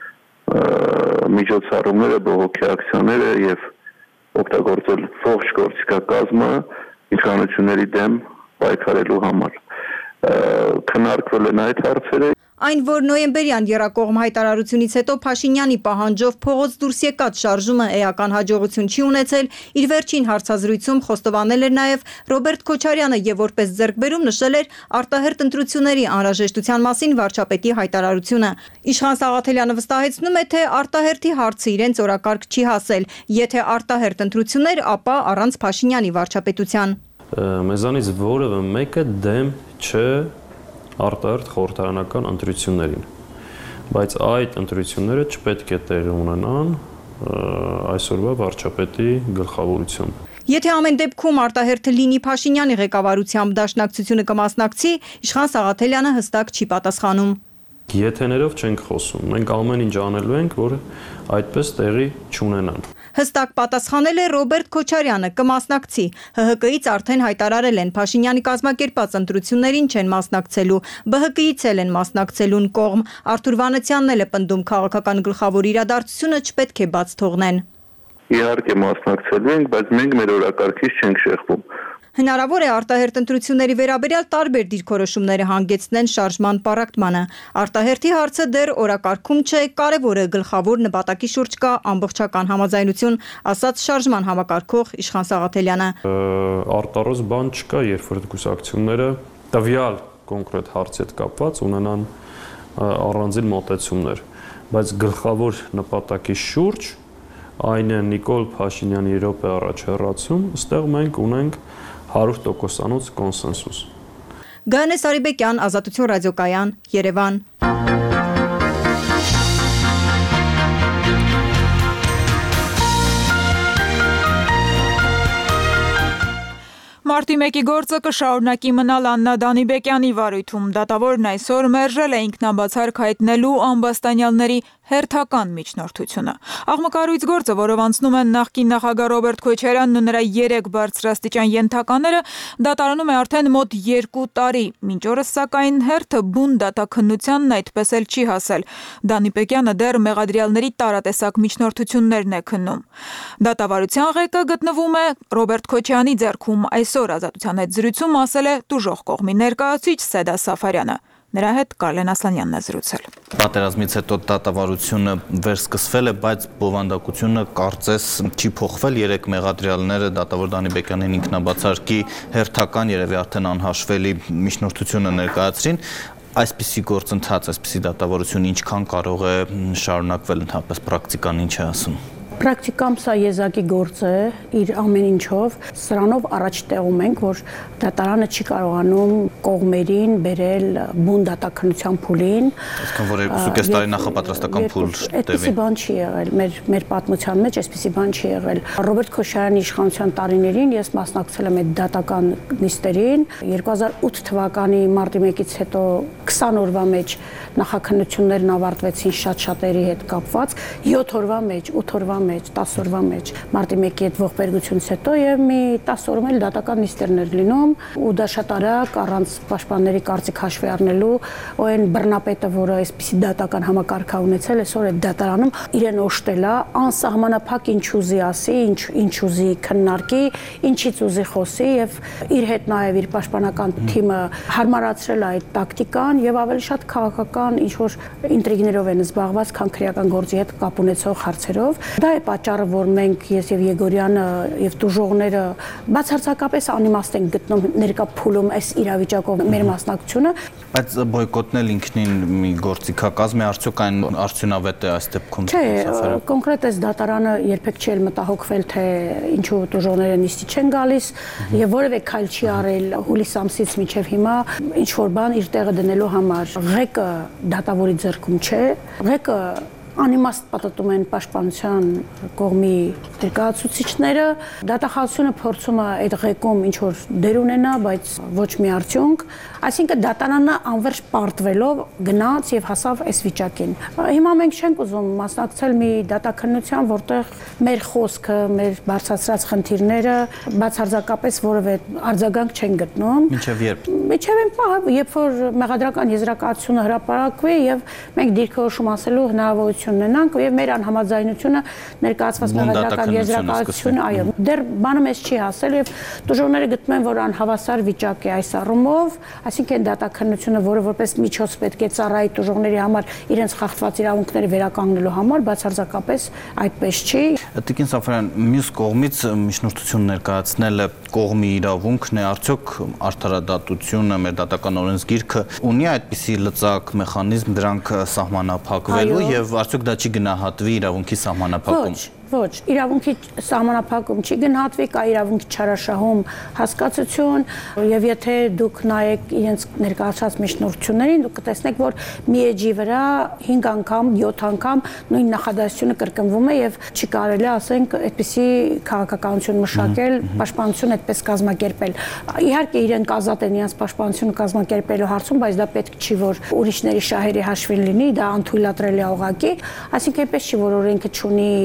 Speaker 18: միջոցառումները, բողոքի ակցիաները եւ օգտագործել ողջ գործիքակազմը իշխանությունների դեմ պայքարելու համար։ Քննարկվել են այդ հարցերը։
Speaker 15: Այն, որ նոյեմբերյան եռակողմ հայտարարությունից հետո Փաշինյանի պահանջով փողոց դուրս եկած շարժումը էական հաջողություն չի ունեցել, իր վերջին հարցազրույցում խոստովանել էր նաև Ռոբերտ Քոչարյանը եւ որպես ձեռքբերում նշել էր արտահերթ ընտրությունների անհրաժեշտության մասին վարչապետի հայտարարությունը։ Իշխան Սաղաթելյանը վստահեցնում է, թե արտահերթի հարցը իրենց օրակարգ չի հասել, եթե արտահերթ ընտրություններ, ապա առանց Փաշինյանի վարչապետության։
Speaker 17: Մեզանից որևէ մեկը դեմ չէ արտահերթ խորհրդարանական ընտրություններին, բայց այդ ընտրությունները չպետք է տեղի ունենան այսօրվա վարչապետի գլխավորությամբ։
Speaker 15: Եթե ամեն դեպքում արտահերթը լինի Փաշինյանի ղեկավարությամբ, դաշնակցությունը կմասնակցի, Իշխան Սաղաթելյանը հստակ չի պատասխանում։
Speaker 17: Եթեներով չենք խոսում, մենք ամեն ինչ անելու ենք, որ այդպես տեղի չունենան։
Speaker 15: Հստակ պատասխանել է Ռոբերտ Քոչարյանը, կմասնակցի։ ՀՀԿ-ից արդեն հայտարարել են Փաշինյանի կազմակերպած ընտրություններին չեն մասնակցելու, ԲՀԿ-ից էլ են մասնակցելուն կողմ։ Արթուր Վանեցյանն էլ է պնդում քաղաքական գլխավոր իրադարձությունը չպետք է բաց թողնեն։
Speaker 18: Իհարկե մասնակցելու ենք, բայց մենք մեր օրակարգից չենք շեղվում։
Speaker 15: Հնարավոր է արտահերթ ընտրությունների վերաբերյալ տարբեր դիրքորոշումները հանգեցնեն շարժման պառակտմանը։ Արտահերթի հարցը դեռ օրակարգում չէ, կարևորը գլխավոր նպատակի շուրջ կա ամբողջական համաձայնություն, ասաց շարժման համակարգող Իշխան Սաղաթելյանը։
Speaker 17: Արտարոց բան չկա, երբ որ կուսակցությունները տվյալ կոնկրետ հարցի հետ կապված ունենան առանձին մոտեցումներ, բայց գլխավոր նպատակի շուրջ այն է Նիկոլ Փաշինյանի րոպե առաջհեռացում, այստեղ մենք ունենք 100%-անոց կոնսենսուս։
Speaker 15: Գայանե Սարիբեկյան, Ազատություն ռադիոկայան, Երևան։
Speaker 1: Մարտի 1-ի գործը կշարունակի մնալ Աննա Դանիբեկյանի վարույթում։ Դատավորն այսօր մերժել է ինքնաբացարկ հայտնելու ամբաստանյալների հերթական միջնորդությունը։ Աղմկարույց գործը, որով անցնում են նախկին նախագահ Ռոբերտ Քոչարյանն ու նրա 3 բարձրաստիճան ենթակաները, դատարանում է արդեն մոտ 2 տարի։ Մինչ օրս սակայն հերթը բուն դատաքննությանն այդպես էլ չի հասել։ Դանիբեկյանը դեռ մեղադրյալների տարատեսակ միջնորդություններն է քննում։ Դատավարության ղեկը գտնվում է Ռոբերտ Քոչարյանի ձեռքում։ Այսօր Ազատության հետ զրույցում ասել է տուժող կողմի ներկայացուցիչ Սեդա Սաֆարյանը։ Նրա հետ Կարլեն Ասլանյանն է զրուցել։
Speaker 19: Պատերազմից հետո դատավարությունը վերսկսվել է, բայց բովանդակությունը կարծես չի փոխվել։ 3 մեղադրյալները դատավոր Դանիբեկյանին ինքնաբացարկի հերթական երևի արդեն անհաշվելի միջնորդությունը ներկայացրին։ Այսպիսի գործընթաց, այսպիսի դատավարություն ինչքան կարող է շարունակվել, ընդհանրապես պրակտիկան ինչ է ասում։
Speaker 16: Պրակտիկամ սա եզակի գործ է իր ամեն ինչով, սրանով առաջ տեղում ենք, որ դատարանը չի կարողանում կողմերին բերել բուն դատաքննության փուլին։
Speaker 19: Այսինքն որ 2.5 տարի նախապատրաստական փուլ տևի։
Speaker 16: Այդպիսի բան չի եղել մեր պատմության մեջ, այսպիսի բան չի եղել։ Ռոբերտ Քոչարյանի իշխանության տարիներին ես մասնակցել եմ այդ դատական նիստերին։ 2008 թվականի մարտի 1-ից հետո 20 օրվա մեջ նախաքննություններն ավարտվեցին շատ-շատերի հետ կապված, 7 օրվա մեջ, 8 օրվա մեջ, 10 օրվա մեջ, մարտի 1-ի հետ ողբերգությունից հետո եւ մի 10 օրում էլ դատական նիստերներ լինում ու դա շատ արագ առանց պաշտպանների կարծիք հաշվի առնելու այն բռնապետը, որը այսպիսի դատական համակարգ է ունեցել, այսօր այդ դատարանում իրեն օժտել է, անսահմանափակ ինչ ուզի ասի, ինչ ուզի քննարկի, ինչից ուզի խոսի եւ իր հետ նաեւ իր պաշտպանական թիմը հարմարացրել է այդ տակտիկան եւ ավելի շատ քաղաքական ինչ որ ինտրիգներով են զբաղված, քան քրեական գործի հետ կապ ունեցող հարցերով։ Դա է պատճառը, որ մենք ես եւ Եգորյանը եւ տուժողները բացարձակապես անիմաստ ենք գտնում ներկա փուլում այս իրավիճակով մեր մասնակցությունը,
Speaker 19: բայց բոյկոտնել ինքնին մի գործիքակազմ է, արդյոք այն արդյունավետ է այս դեպքում։
Speaker 16: Չէ, կոնկրետ այս դատարանը երբեք չի մտահոգվել, թե ինչու տուժողները նիստի չեն գալիս եւ որևէ քայլ չի արել հուլիս ամսից մինչեւ հիմա ինչ որ բան իր տեղը դնելու համար։ Ղեկը դատավորի ձեռքում չէ, ղեկը անիմաստ պատտում են պաշտպանության կողմի ներկայացուցիչները, դատախազությունը փորձում է այդ ղեկում ինչ որ դեր ունենա, բայց ոչ մի արդյունք, այսինքն դատարանը անվերջ պարտվելով գնաց եւ հասավ այս վիճակին։ Հիմա մենք չենք ուզում մասնակցել մի դատաքննության, որտեղ մեր խոսքը, մեր բարձրացրած խնդիրները բացարձակապես որևէ արձագանք չեն գտնում։
Speaker 19: Մինչեւ երբ։
Speaker 16: Մինչեւ այն պահը, երբ որ մեղադրական եզրակացությունը հրապարակվի եւ մենք դիրքորոշում ասելու հնարավորություն ունենանք եւ մեր անհամաձայնությունը ներկայացված մեղադրական եզրակացությունը, այո, դեռ բանը մեզ չի հասել եւ տուժողները գտնում են, որ անհավասար վիճակ է այս առումով, այսինքն դատաքննությունը, որը որպես միջոց պետք է ծառայի տուժողների համար իրենց խախտված իրավունքները վերականգնելու համար, բացարձակապես այդպես չի։
Speaker 19: Տիկին Սաֆարյան, մյուս կողմից միջնորդություն ներկայացնելը կողմի իրավունքն է, արդյոք արդարադատությունը, մեր դատական օրենսգիրքը ունի այդպիսի լծակ մեխանիզմ դրանք սահմանափակվելու եւ արդյոք դա չի գնահատվի իրավունքի սահմանափակում։
Speaker 16: Ոչ, իրավունքի սահմանափակում չի գնահատվի, կա իրավունքի չարաշահում հասկացություն եւ եթե դուք նայեք իրենց ներկայացած միջնորդություններին, դուք կտեսնեք, որ մի էջի վրա 5 անգամ, 7 անգամ նույն նախադասությունը կրկնվում է եւ չի կարելի ասենք այդպիսի քաղաքականություն մշակել, պաշտպանություն այդպես կազմակերպել։ Իհարկե իրենք ազատ են իրենց պաշտպանությունը կազմակերպելու հարցում, բայց դա պետք չի որ ուրիշների շահերի հաշվին լինի, դա անթույլատրելի է ուղղակի, այսինքն այնպես չի որ օրենքը չունի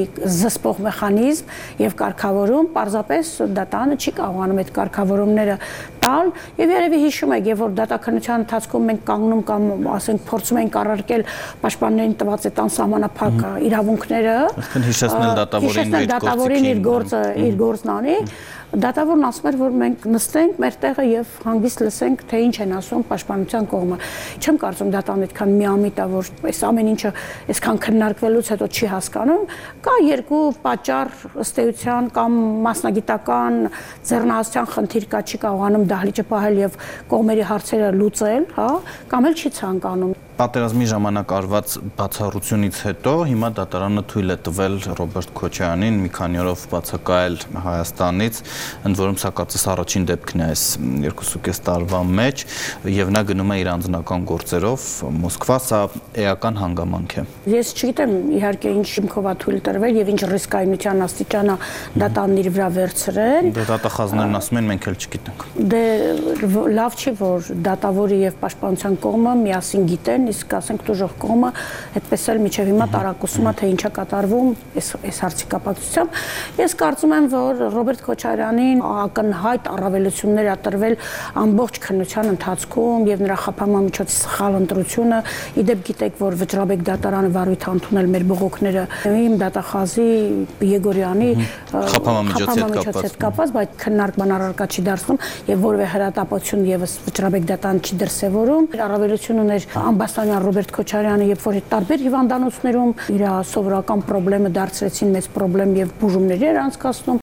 Speaker 16: զսպող մեխանիզմ եւ կարգավորում, պարզապես դատանը չի կարողանում այդ կարգավորումները տալ եւ երևի հիշում եք, երբ որ դատաքննության ընթացքում մենք կանգնում կամ ասենք փորձում ենք առարկել պաշտպաններին տված այդ անսահմանափակ իրավունքները, դատավորին իր գործն անի, դատավորն ասում էր, որ մենք նստենք մեր տեղը եւ հանգիստ լսենք, թե ինչ են ասում պաշտպանության կողմը։ Չեմ կարծում դատան այդքան միամիտ է, որ այս ամեն ինչը այսքան քննարկվելուց հետո չի հասկանում։ Կա երկու պատճառ ըստ էության կամ մասնագիտական ձեռնարկության խնդիր կա, չի կարողանում դահլիճը պահել եւ կողմերի հարցերը լուծել, հա, կամ էլ չի ցանկանում։
Speaker 19: Պատերազմի ժամանակ արված բացառությունից հետո հիմա դատարանը թույլ է տվել Ռոբերտ Քոչարյանին մի քանի օրով բացակայել Հայաստանից, ընդ որում սա կարծես առաջին դեպքն է այս 2.5 տարվա մեջ եւ նա գնում է իր անձնական գործերով Մոսկվա, սա էական հանգամանք է։
Speaker 16: Ես չգիտեմ իհարկե ինչ հիմքով է թույլ տրվել եւ ինչ ռիսկայնության աստիճանը դատանն իր վրա վերցրել։
Speaker 19: Դատախազներն ասում են մենք էլ չգիտենք։
Speaker 16: Դե լավ չի որ դատավորի եւ պաշտպանության կողմը միասին գիտեն, իսկ ասենք դժոխ կողմը այդպես էլ միջև հիմա տարակուսում է թե ինչա կատարվում այս հարցի կապակցությամբ։ Ես կարծում եմ որ Ռոբերտ Քոչարյանին ակնհայտ առավելություններ ա տրվել ամբողջ քննության ընթացքում եւ նրա խափանամիջոցի սխալ ընտրությունը, իդեպ գիտեք որ Վճռաբեկ դատարանը վարույթ ընդունել մեր բողոքները իմ դատախազի Եգորյանի խափանամիջոցի հետ կապված, բայց քննարկման առարկա չի դարձնում եւ որևէ հրատապություն եւս Վճռաբեկ դատարան չի դրսեւորում։ Առավելություն ուներ Ամբաստանյան Ռոբերտ Քոչարյանը, երբ որ տարբեր հիվանդանոցներում իր սովորական խնդրը դարձրեցին մեծ խնդրեմ եւ բուժումներ էր անցկացնում։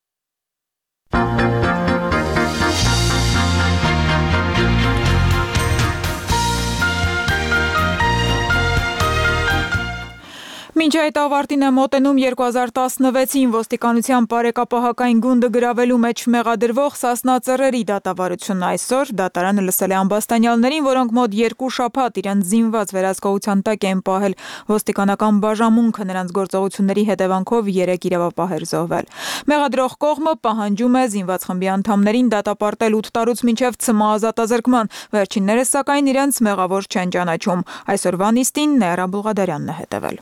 Speaker 1: Մինչ այդ ավարտին է մոտենում 2016-ին ոստիկանության բարեկապահական գունդը գրավելու մեջ մեղադրվող Սասնա Ծռերի դատավարությունն այսօր դատարանը լսել է ամբաստանյալներին, որոնք մոտ 2 շաբաթ իրենց զինված վերահսկողության տակ են պահել ոստիկանական բաժանմունքը, նրանց գործողությունների հետևանքով 3 իրավապահեր զոհվել։ Մեղադրող կողմը պահանջում է զինված խմբի անդամներին դատապարտել 8 տարուց մինչև ցմահ ազատազրկման, վերջիններս սակայն իրենց մեղավոր չեն ճանաչում։ Այսօրվա նիստին Ներա Բուլղադարյանն է հետևել։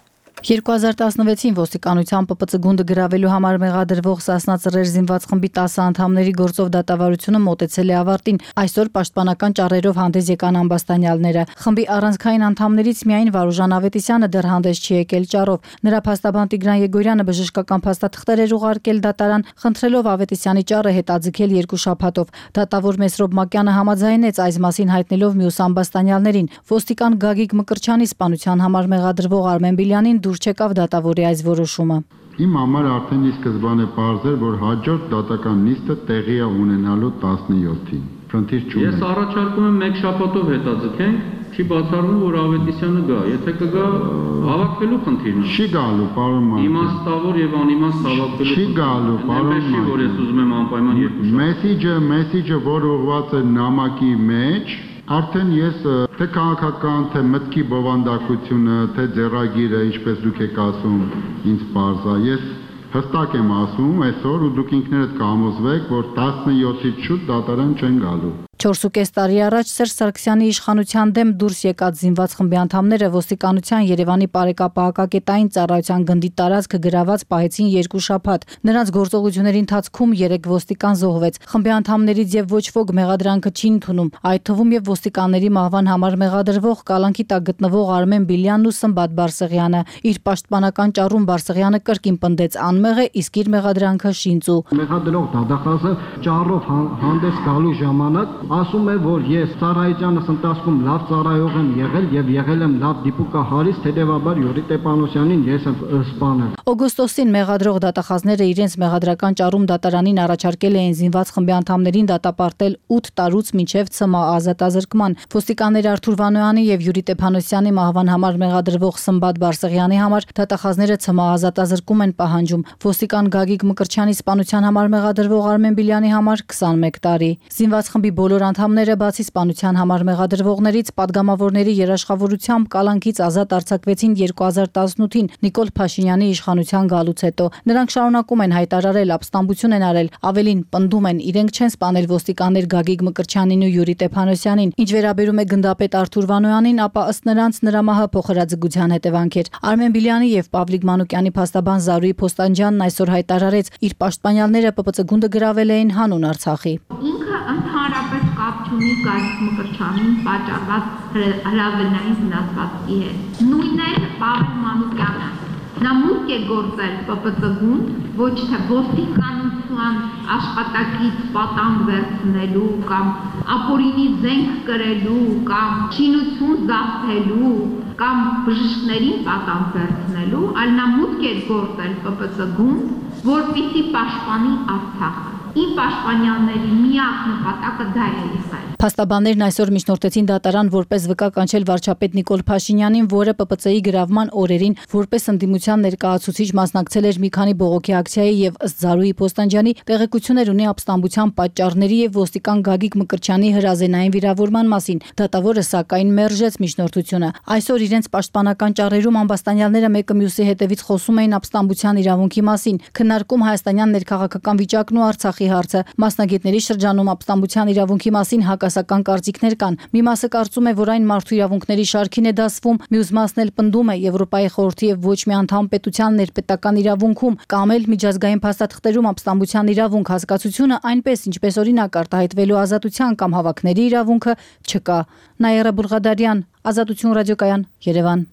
Speaker 20: 2016-ին ոստիկանության ՊՊՑ գունդը գրավելու համար մեղադրվող Սասնա Ծռեր զինված խմբի 10 անդամների գործով դատավարությունը մոտեցել է ավարտին։ Այսօր պաշտպանական ճառերով հանդես եկան ամբաստանյալները։ Խմբի առանցքային անդամներից միայն Վարուժան Ավետիսյանը դեռ հանդես չի եկել ճառով։ Նրա փաստաբան Տիգրան Եգորյանը բժշկական փաստաթղթեր էր ուղարկել դատարան, խնդրելով Ավետիսյանի ճառը հետաձգել 2 շաբաթով։ Դատավոր Մեսրոբ Մակյանը համաձայնեց այս մասին հայտնելով մյուս ամբաստանյալներին։ Ոստիկան Գագիկ Մկրչյանի սպանության համար մեղադրվող Արմեն Բիլյանին դուր չեկավ դատավորի այս որոշումը։
Speaker 21: Իմ համար արդեն ի սկզբանե պարզ էր, որ հաջորդ դատական նիստը տեղի է ունենալու 17-ին։ Խնդիր չունեմ։ Ես
Speaker 17: առաջարկում եմ 1 շաբաթով հետաձգենք, չի բացառվում, որ Ավետիսյանը գա, եթե կգա, հավաքվելու խնդիրն է։ Չի գալու, պարոն Մանուկյան։ Իմաստավոր եւ անիմաստ հավաքվելու։ Չի գալու, պարոն Մանուկյան։ Որ ես ուզում եմ անպայման 2 շաբաթ։ Մեսիջը, որ ուղղված է նամակի մեջ, արդեն ես թե քաղաքական, թե մտքի բովանդակությունը, թե ձեռագիրը, ինչպես դուք եք ասում, ինձ պարզ է։ Ես հստակ եմ ասում այսօր ու դուք ինքներդ կհամոզվեք, որ 17-ից շուտ դատարան չեն գալու։
Speaker 20: 4.5 տարի առաջ Սերժ Սարգսյանի իշխանության դեմ դուրս եկած զինված խմբի անդամները ոստիկանության Երևանի բարեկապահակակետային ծառայության գնդի տարածքը գրաված պահեցին 2 շաբաթ։ Նրանց գործողությունների ընթացքում 3 ոստիկան զոհվեց։ Խմբի անդամներից եւ ոչ ոք մեղադրանքը չի ընդունում։ Այդ թվում եւ ոստիկանների մահվան համար մեղադրվող կալանքի տակ գտնվող Արմեն Բիլյանն ու Սմբատ Բարսեղյանը։ Իր պաշտպանական ճառում Բարսեղյանը կրկին պնդեց անմեղ է, իսկ իր մեղադրանքը շինծու։
Speaker 22: Մեղադրող դատախազը ճառով հանդես գալու ժամանակ ասում է, որ ես ծառայությունս ընթացքում լավ ծառայող եմ եղել եւ եղել եմ լավ դիպուկահարից, հետեւաբար Յուրի Տեպանոսյանին ես եմ սպանել։
Speaker 20: Օգոստոսին մեղադրող դատախազները իրենց մեղադրական ճառում դատարանին առաջարկել էին զինված խմբի անդամներին դատապարտել 8 տարուց մինչև ցմահ ազատազրկման։ Ոստիկաններ Արթուր Վանոյանի եւ Յուրի Տեպանոսյանի մահվան համար մեղադրվող Սմբատ Բարսեղյանի համար դատախազները ցմահ ազատազրկում են պահանջում։ Ոստիկան Գագիկ Մկրչյանի սպանության համար մեղադրվող Արմեն Բիլյանի համար 21 տարի։ Զինված խմբի բոլոր բոլոր անդամները բացի սպանության համար մեղադրվողներից падգամավորների երաշխավորությամբ կալանքից ազատ արձակվեցին 2018-ին Նիկոլ Փաշինյանի իշխանության գալուց հետո։ Նրանք շարունակում են հայտարարել, ապստամբություն են արել, ավելին պնդում են իրենք չեն սպանել ոստիկաններ Գագիկ Մկրտչյանին ու Յուրի Տեփանոսյանին։ Ինչ վերաբերում է գնդապետ Արթուր Վանոյանին, ապա ըստ նրանց նրա մահը փոխհրաձգության հետևանք էր։ Արմեն Բիլյանի եւ Պավլիկ Մանուկյանի փաստաբան Զարուհի Փոստանջյանն այսօր հայտարարեց, իր պաշտպանյալները ՊՊՑ գունդը գրավել էին հանուն Արցախի։
Speaker 2: Ինքը ընդհանրապես կապ չունի Գագիկ Մկրտչյանին պատճառված հրավերային վնասվածքի հետ։ Նույնն է Պավել Մանուկյանը։ Նա մուտք է գործել ՊՊՑ գունդ, ոչ թե ոստիկանության աշխատակից պատանդ վերցնելու կամ ապօրինի զենք կրելու կամ շինություն զարթելու կամ բժիշկներին պատանդ վերցնելու, այլ նա մուտք է գործել ՊՊՑ գունդ, որպեսզի պաշտպանի Արցախը։ Իմ պաշտպանյանների միակ նպատակը դա է եղել։
Speaker 20: Փաստաբաններն այսօր միջնորդեցին դատարան որպես վկա կանչել վարչապետ Նիկոլ Փաշինյանին, որը ՊՊՑ-ի գրավման օրերին որպես ընդդիմության ներկայացուցիչ մասնակցել էր մի քանի բողոքի ակցիայի եւ ըստ Զարուհի Փոստանջյանի տեղեկություններ ունի ապստամբության պատճառների եւ ոստիկան Գագիկ Մկրտչյանի հրազենային վիրավորման մասին։ Դատավորը սակայն մերժեց միջնորդությունը։ Այսօր իրենց պաշտպանական ճառերում ամբաստանյալները մեկը մյուսի հետևից խոսում էին ապստամբության իրավունքի մասին, քննարկում հայաստանյան ներքաղաքական վիճակն ու Արցախի հարցը։ Մասնագետների շրջանում ապստամբության իրավունքի մասին հակասական կարծիքներ կան։ Մի մասը կարծում է, որ այն մարդու իրավունքների շարքին է դասվում, մյուս մասն էլ պնդում է Եվրոպայի խորհրդի եւ ոչ մի անդամ պետության ներպետական իրավունքում կամ էլ միջազգային փաստաթղթերում ապստամբության իրավունք հասկացությունը այնպես, ինչպես օրինակ արտահայտվելու ազատության կամ հավաքների իրավունքը չկա։ Նաիրա Բուրղադարյան, Ազատություն ռադիոկայան, Երևան։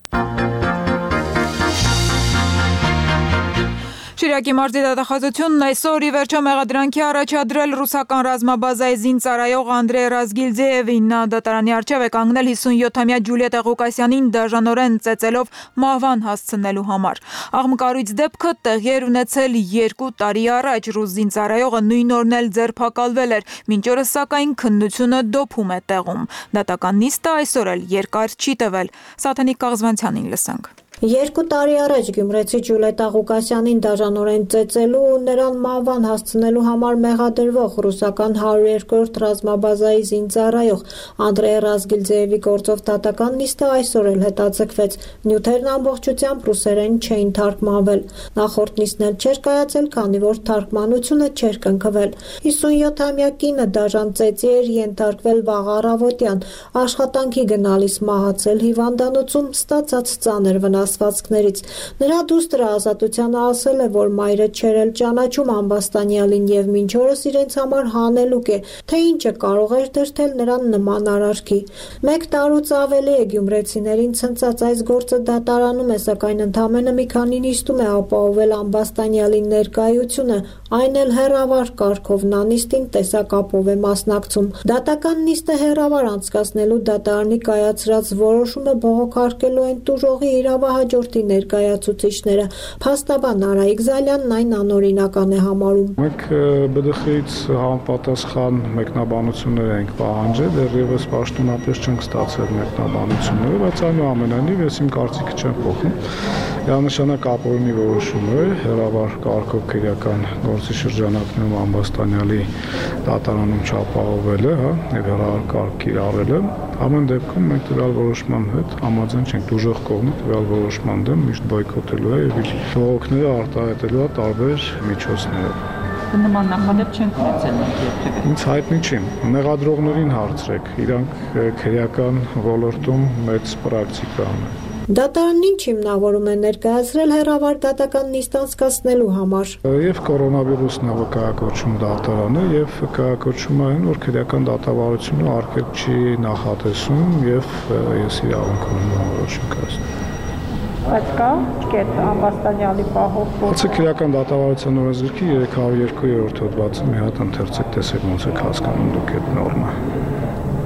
Speaker 1: Շիրակի մարտի դատախազությունն այսօր ի վերջո մեղադրանքի առաջադրել ռուսական ռազմաբազայի զինծառայող Անդրեյ Ռազգիլձեևին։ Նա դատարանի առջև է կանգնել 57-ամյա Ջուլիետա Ղուկասյանին դաժանորեն ծեծելով մահվան հասցնելու համար։ Աղմկարույց դեպքը տեղի էր ունեցել 2 տարի առաջ։ Ռուս զինծառայողը նույն օրն էլ ձերբակալվել էր, մինչ օրս սակայն քննությունը դոփում է տեղում։ Դատական նիստը այսօր էլ երկար չի տևել։ Սաթենիկ Կաղզվանցյանին լսենք։
Speaker 3: 2 տարի առաջ գյումրեցի Ջուլիետա Ղուկասյանին դաժանորեն ծեծելու ու նրան մահվան հասցնելու համար մեղադրվող ռուսական 102-րդ ռազմաբազայի զինծառայող Անդրեյ Ռազգիլձեևի գործով դատական նիստը այսօր էլ հետաձգվեց։ Նյութերն ամբողջությամբ ռուսերեն չէին թարգմանվել։ Նախորդ նիստն էլ չէր կայացել, քանի որ թարգմանությունը չէր կնքվել։ 57-ամյա կինը դաժան ծեծի էր ենթարկվել վաղ առավոտյան, աշխատանքի գնալիս մահացել հիվանդանոցում, ստացած ծանր վնասվածքներից։ Նրա դուստրը ազատությանը ասել է, որ մայրը չէր էլ ճանաչում ամբաստանյալին եւ մինչ օրս իրենց համար հանելուկ է, թե ինչը կարող էր դրդել նրան նման արարքի։ 1 տարուց ավելի է գյումրեցիներին ցնցած այս գործը դատարանում է, սակայն ընդամենը մի քանի նիստում է ապահովել ամբաստանյալի ներկայությունը, այն էլ հեռավար կարգով նա նիստին տեսակապով է մասնակցում։ Դատական նիստը հեռավար անցկացնելու դատարանի կայացրած որոշումը բողոքարկելու են տուժողի իրավահաջորդի ներկայացուցիչները։ Փաստաբան Արայիկ Զալյանն այն անօրինական է համարում։
Speaker 23: Մենք ԲԴԽ-ից համապատասխան մեկնաբանություններ ենք պահանջել, դեռևս պաշտոնապես չենք ստացել մեկնաբանությունները, բայց այնուամենայնիվ ես իմ կարծիքը չեմ փոխում։ Միանշանակ ապօրինի որոշում է հեռավար կարգով քրեական գործի շրջանակներում ամբաստանյալի դատարանում չապահովելը, եւ հեռավար կարգ կիրառելը։ Ամեն դեպքում մենք տվյալ որոշման հետ համաձայն չենք, դժոխ կողմը տվյալ որոշման դեմ միշտ բոյկոտելու է եւ իր բողոքները արտահայտելու է տարբեր միջոցներով։
Speaker 14: Նման նախադեպ չենք ունեցել երբևէ։
Speaker 23: Ինձ հայտնի չի։ Մեղադրողներին հարցրեք, իրանք քրեական ոլորտում մեծ պրակտիկա ունեն։
Speaker 3: Դատարանն ինչ հիմնավորում է ներկայացրել հեռավար դատական նիստ անցկացնելու համար։
Speaker 23: Եվ կորոնավիրուսն է վկայակոչում դատարանը եւ վկայակոչում այն, որ քրեական դատավարությունը արկել չի նախատեսում եւ ես իրավունք ունեմ որոշում կայացնել։
Speaker 24: Բայց կա կետ ամբաստանյալի պահով։
Speaker 23: Բացի քրեական դատավարության օրենսգրքի 302-րդ հոդվածը մի հատ ընթերցեք, տեսեք ոնց եք հասկանում դուք այդ նորմը։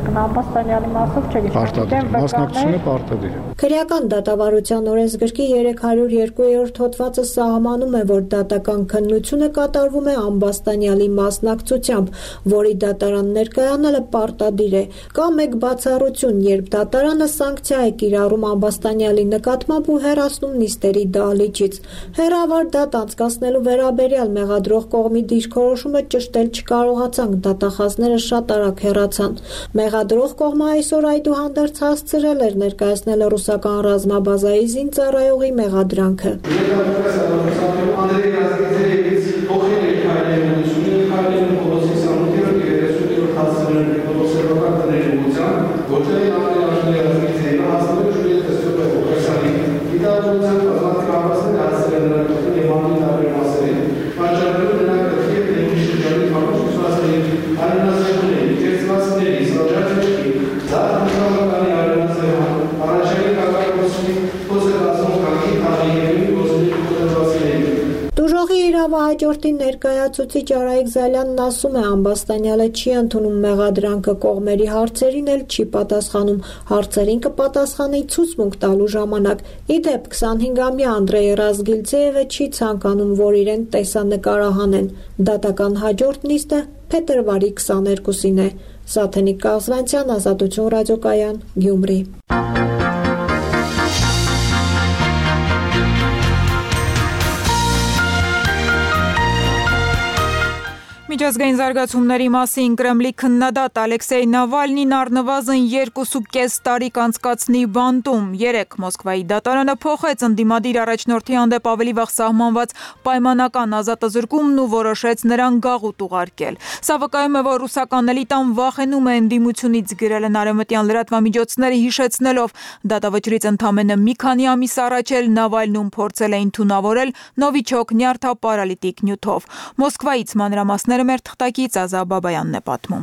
Speaker 24: Ամբաստանյանի մասով չգիտեմ։
Speaker 23: Պարտադիր, մասնակցությունը պարտադիր է։
Speaker 3: Քրեական դատավարության օրենսգրքի 302-րդ հոդվածը սահմանում է, որ դատական քննությունը կատարվում է Ամբաստանյանի մասնակցությամբ, որի դատարան ներկայանալը պարտադիր է։ Կա մեկ բացառություն, երբ դատարանը սանկցիա է կիրառում Ամբաստանյանի նկատմամբ ու հեռացնում նիստերի դահլիճից։ Հեռավար դատ անցկացնելու վերաբերյալ մեղադրող կողմի դիրքորոշումը ճշտել չկարողացանք, դատախազները շատ արագ հեռացան։ Մեղադրող կողմը այսօր այդուհանդերձ հասցրել էր ներկայացնել ռուսական ռազմաբազայի զինծառայողի մեղադրանքը։ Դուժողի իրավահաջորդի ներկայացուցիչ Արայիկ Զալյանն ասում է, Ամբաստանյանը չի ընդունում մեղադրանքը, կողմերի հարցերին էլ չի պատասխանում, հարցերին կպատասխանի ցուցմունք տալու ժամանակ։ Ի դեպ 25-ամյա Անդրեյ Ռազգիլցեևը չի ցանկանում, որ իրեն տեսանկարահանեն։ Դատական հաջորդ նիստը փետրվարի 22-ին է։ Սաթենիկ Կազվանցյան, Ազատություն ռադիոկայան, Գյումրի։
Speaker 1: Միջազգային զարգացումների մասին Կրեմլի քննադատ Ալեքսեյ Նավալնին առնվազն 2.5 տարի կանցկացնի բանտում։ 3 Մոսկվայի դատարանը փոխեց ընդդիմադիր առաջնորդի հանդեպ ավելի վաղ սահմանված պայմանական ազատազրկումն ու որոշեց նրան գաղութ ուղարկել։ Սա վկայում է, որ ռուսական էլիտան վախենում է ընդդիմությունից, գրել են արևմտյան լրատվամիջոցները, հիշեցնելով դատավճռից ընդամենը մի քանի ամիս առաջ էլ Նավալնուն փորձել էին թունավորել նովիչոկ նյարդապարալիտիկ նյութով։ Մոսկվայից մանրամասները մեր թղթակից Ազա Բաբայանն է պատմում։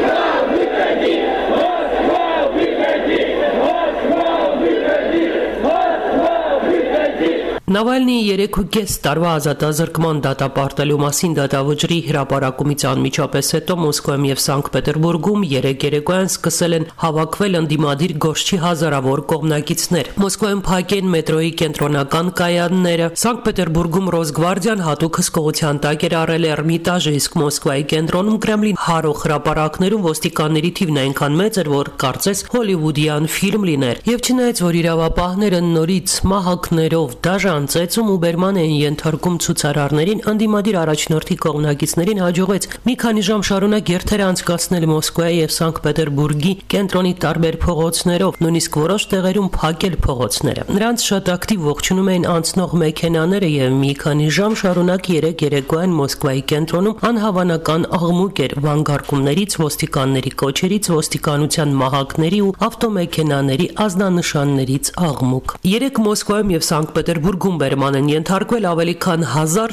Speaker 4: Նավալնիի 3.5 տարվա ազատազրկման դատապարտելու մասին դատավճռի հրապարակումից անմիջապես հետո Մոսկվայում եւ Սանկտ Պետերբուրգում երեկոյան սկսել են հավաքվել ընդդիմադիր գործչի հազարավոր կողմնակիցներ։ Մոսկվայում փակ են մետրոյի կենտրոնական կայանները, Սանկտ Պետերբուրգում Ռոսգվարդիան հատուկ հսկողության տակ էր առել Էրմիտաժը, իսկ Մոսկվայի կենտրոնում Կրեմլին հարող հրապարակներում ոստիկանների թիվն այնքան մեծ էր, որ կարծես հոլիվուդյան ֆիլմ լիներ։ Եվ չնայած որ իրավապահները նորից մահակներով դաժան ծեծում ու բերման էին ենթարկում ցուցարարներին, ընդդիմադիր առաջնորդի կողմնակիցներին հաջողեց մի քանի ժամ շարունակ երթեր անցկացնել Մոսկվայի եւ Սանկտ Պետերբուրգի կենտրոնի տարբեր փողոցներով, նույնիսկ որոշ տեղերում փակել փողոցները։ Նրանց շատ ակտիվ ողջունում էին անցնող մեքենաները եւ մի քանի ժամ շարունակ երեկոյան Մոսկվայի կենտրոնում անհավանական աղմուկ էր վանգարկումներից, ոստիկանների կոչերից, ոստիկանության մահակների ու ավտոմեքենաների ազդանշաններից աղմուկ։ 3 Մոսկվայում եւ Սանկտ Պետերբուրգում բերման են ենթարկվել ավելի քան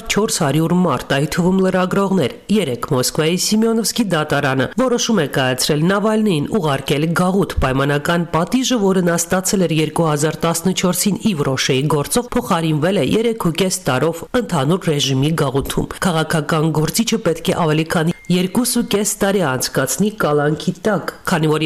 Speaker 4: 1400 մարդ, այդ թվում լրագրողներ։ 3 Մոսկվայի Սիմեոնովսկի դատարանը որոշում է կայացրել Նավալնիին ուղարկել գաղութ, պայմանական պատիժը, որը նա ստացել էր 2014-ին Իվրոշեի գործով, փոխարինվել է 3.5 տարով ընդհանուր ռեժիմի գաղութում։ Քաղաքական գործիչը պետք է ավելի քան 2.5 տարի անցկացնի կալանքի տակ, քանի որ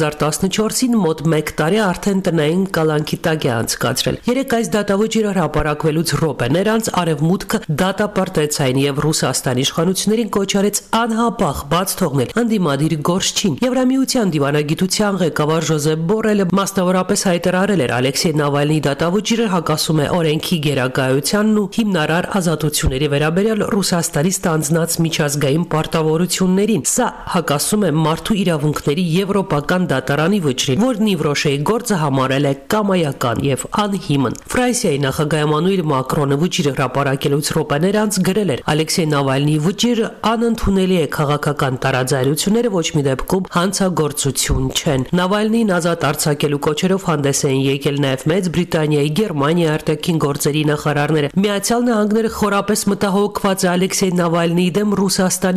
Speaker 4: 2014-ին մոտ 1 տարի արդեն տնային կալանքի տակ է անցկացրել։ 3 այս դատավճիռը հրապարակվելուց րոպեներ անց Արևմուտքը դատապարտեց այն եւ Ռուսաստանի իշխանություններին կոչ արեց անհապաղ բաց թողնել ընդդիմադիր գործչին։ Եվրամիության դիվանագիտության ղեկավար Ժոզեփ Բորելը մասնավորապես հայտարարել էր Ալեքսեյ Նավալնիի դատավճիռը հակասում է օրենքի գերակայությանն ու հիմնարար ազատությունների վերաբերյալ Ռուսաստանի ստանձնած միջազգային պարտավորություններին։ Սա հակասում է մարդու իրավունքների եվրոպական դատարանի վճռին, որն Իվրոշեի գործը համարել է կամայական եւ անհիմն։ Ֆրանսիայի նախագահ Էմանուել Մակրոնը վճիռը հրապարակելուց րոպեներ անց գրել էր. Ալեքսեյ Նավալնիի վճիռը անընդունելի է, քաղաքական տարաձայնությունները ոչ մի դեպքում հանցագործություն չեն։ Նավալնիին ազատ արձակելու կոչերով հանդես էին եկել նաև Մեծ Բրիտանիայի, Գերմանիայի արտաքին գործերի նախարարները։ Միացյալ Նահանգները խորապես մտահոգված է Ալեքսեյ Նավալնիի դեմ Ռուսաստանի գործող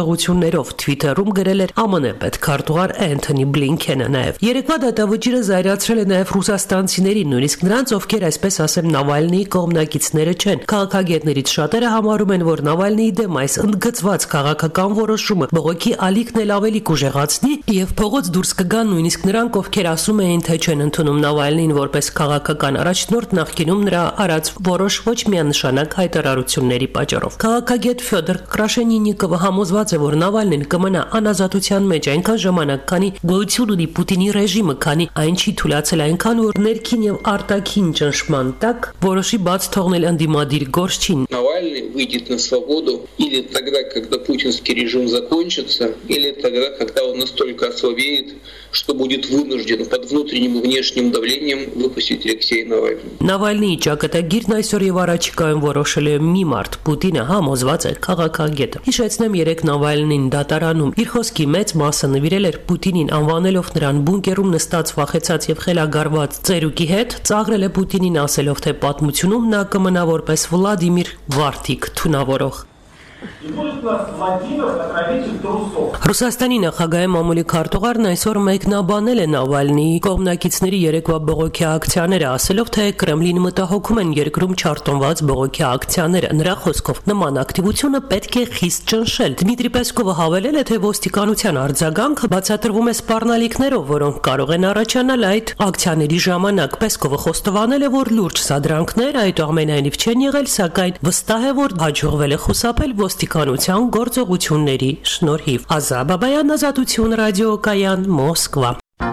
Speaker 4: գործողություններով Twitter-ում գրել էր ԱՄՆ պետքարտուղար Էնթոնի Բլինքենը նաև։ Երեկվա դատավճիռը զայրացրել է նաև ռուսաստանցիներին, նույնիսկ նրանց, ովքեր այսպես ասեմ Նավալնիի կողմնակիցները չեն։ Քաղաքագետներից շատերը համարում են, որ Նավալնիի դեմ այս ընդգծված քաղաքական որոշումը բողոքի ալիքն էլ ավելի կուժեղացնի եւ փողոց դուրս կգան նույնիսկ նրանք, ովքեր ասում էին, թե չեն ընդունում Նավալնին որպես քաղաքական առաջնորդ նախկինում նրա արած որոշ ոչ միանշանակ հայտարարությունների պատճառով։ Քաղաքագետ Ֆյոդոր Կրաշենինիկովը համոզված է, որ Նավալնին կմնա անազատության մեջ այնքան ժամանակ, քանի գոյություն ունի Պուտինի ռեժիմը, քանի այն չի թույլատրել այնքան, որ ներքին եւ արտաքին ճնշման տակ որոշի բաց թողնել ընդդիմադիր գործչին։
Speaker 5: Навальный выйдет на свободу или тогда, когда путинский режим закончится, или тогда, когда он настолько ослабеет, что будет вынужден под внутренним и внешним давлением выпустить Алексея Навального.
Speaker 4: Նավալնիի ճակատագիրն այսօր եւ առաջիկայում որոշել է մի մարդ։ Պուտինը համոզված է քաղաքագետը։ Հիշեցնեմ, երեք Նավալնին դատարանում իր խոսքի մեծ մասը նվիրել էր Պուտինին, անվանելով նրան բունկերում նստած վախեցած եւ խելագարված ծերուկի հետ, ծաղրել է Պուտինին ասելով, թե պատմությունում նա կմնա որպես Վլադիմիր Վարդիկ թունավորող։ Ռուսաստանի նախագահի մամուլի քարտուղարն այսօր մեկնաբանել է Նավալնիի կողմնակիցների երեկվա բողոքի ակցիաները, ասելով, թե Կրեմլին մտահոգում են երկրում չարտոնված բողոքի ակցիաները։ Նրա խոսքով նման ակտիվությունը պետք է խիստ ճնշել։ Դմիտրի Պեսկովը հավելել է, թե ոստիկանության արձագանքը բացատրվում է սպառնալիքներով, որոնք կարող են առաջանալ այդ ակցիաների ժամանակ։ Պեսկովը խոստովանել է, որ լուրջ սադրանքներ այդուամենայնիվ չեն եղել, սակայն վստահ է, որ հաջողվել է խուսափել ոստիկանության գործողությունների շնորհիվ։ Ազա Բաբայան, Ազատություն ռադիոկայան, Մոսկվա։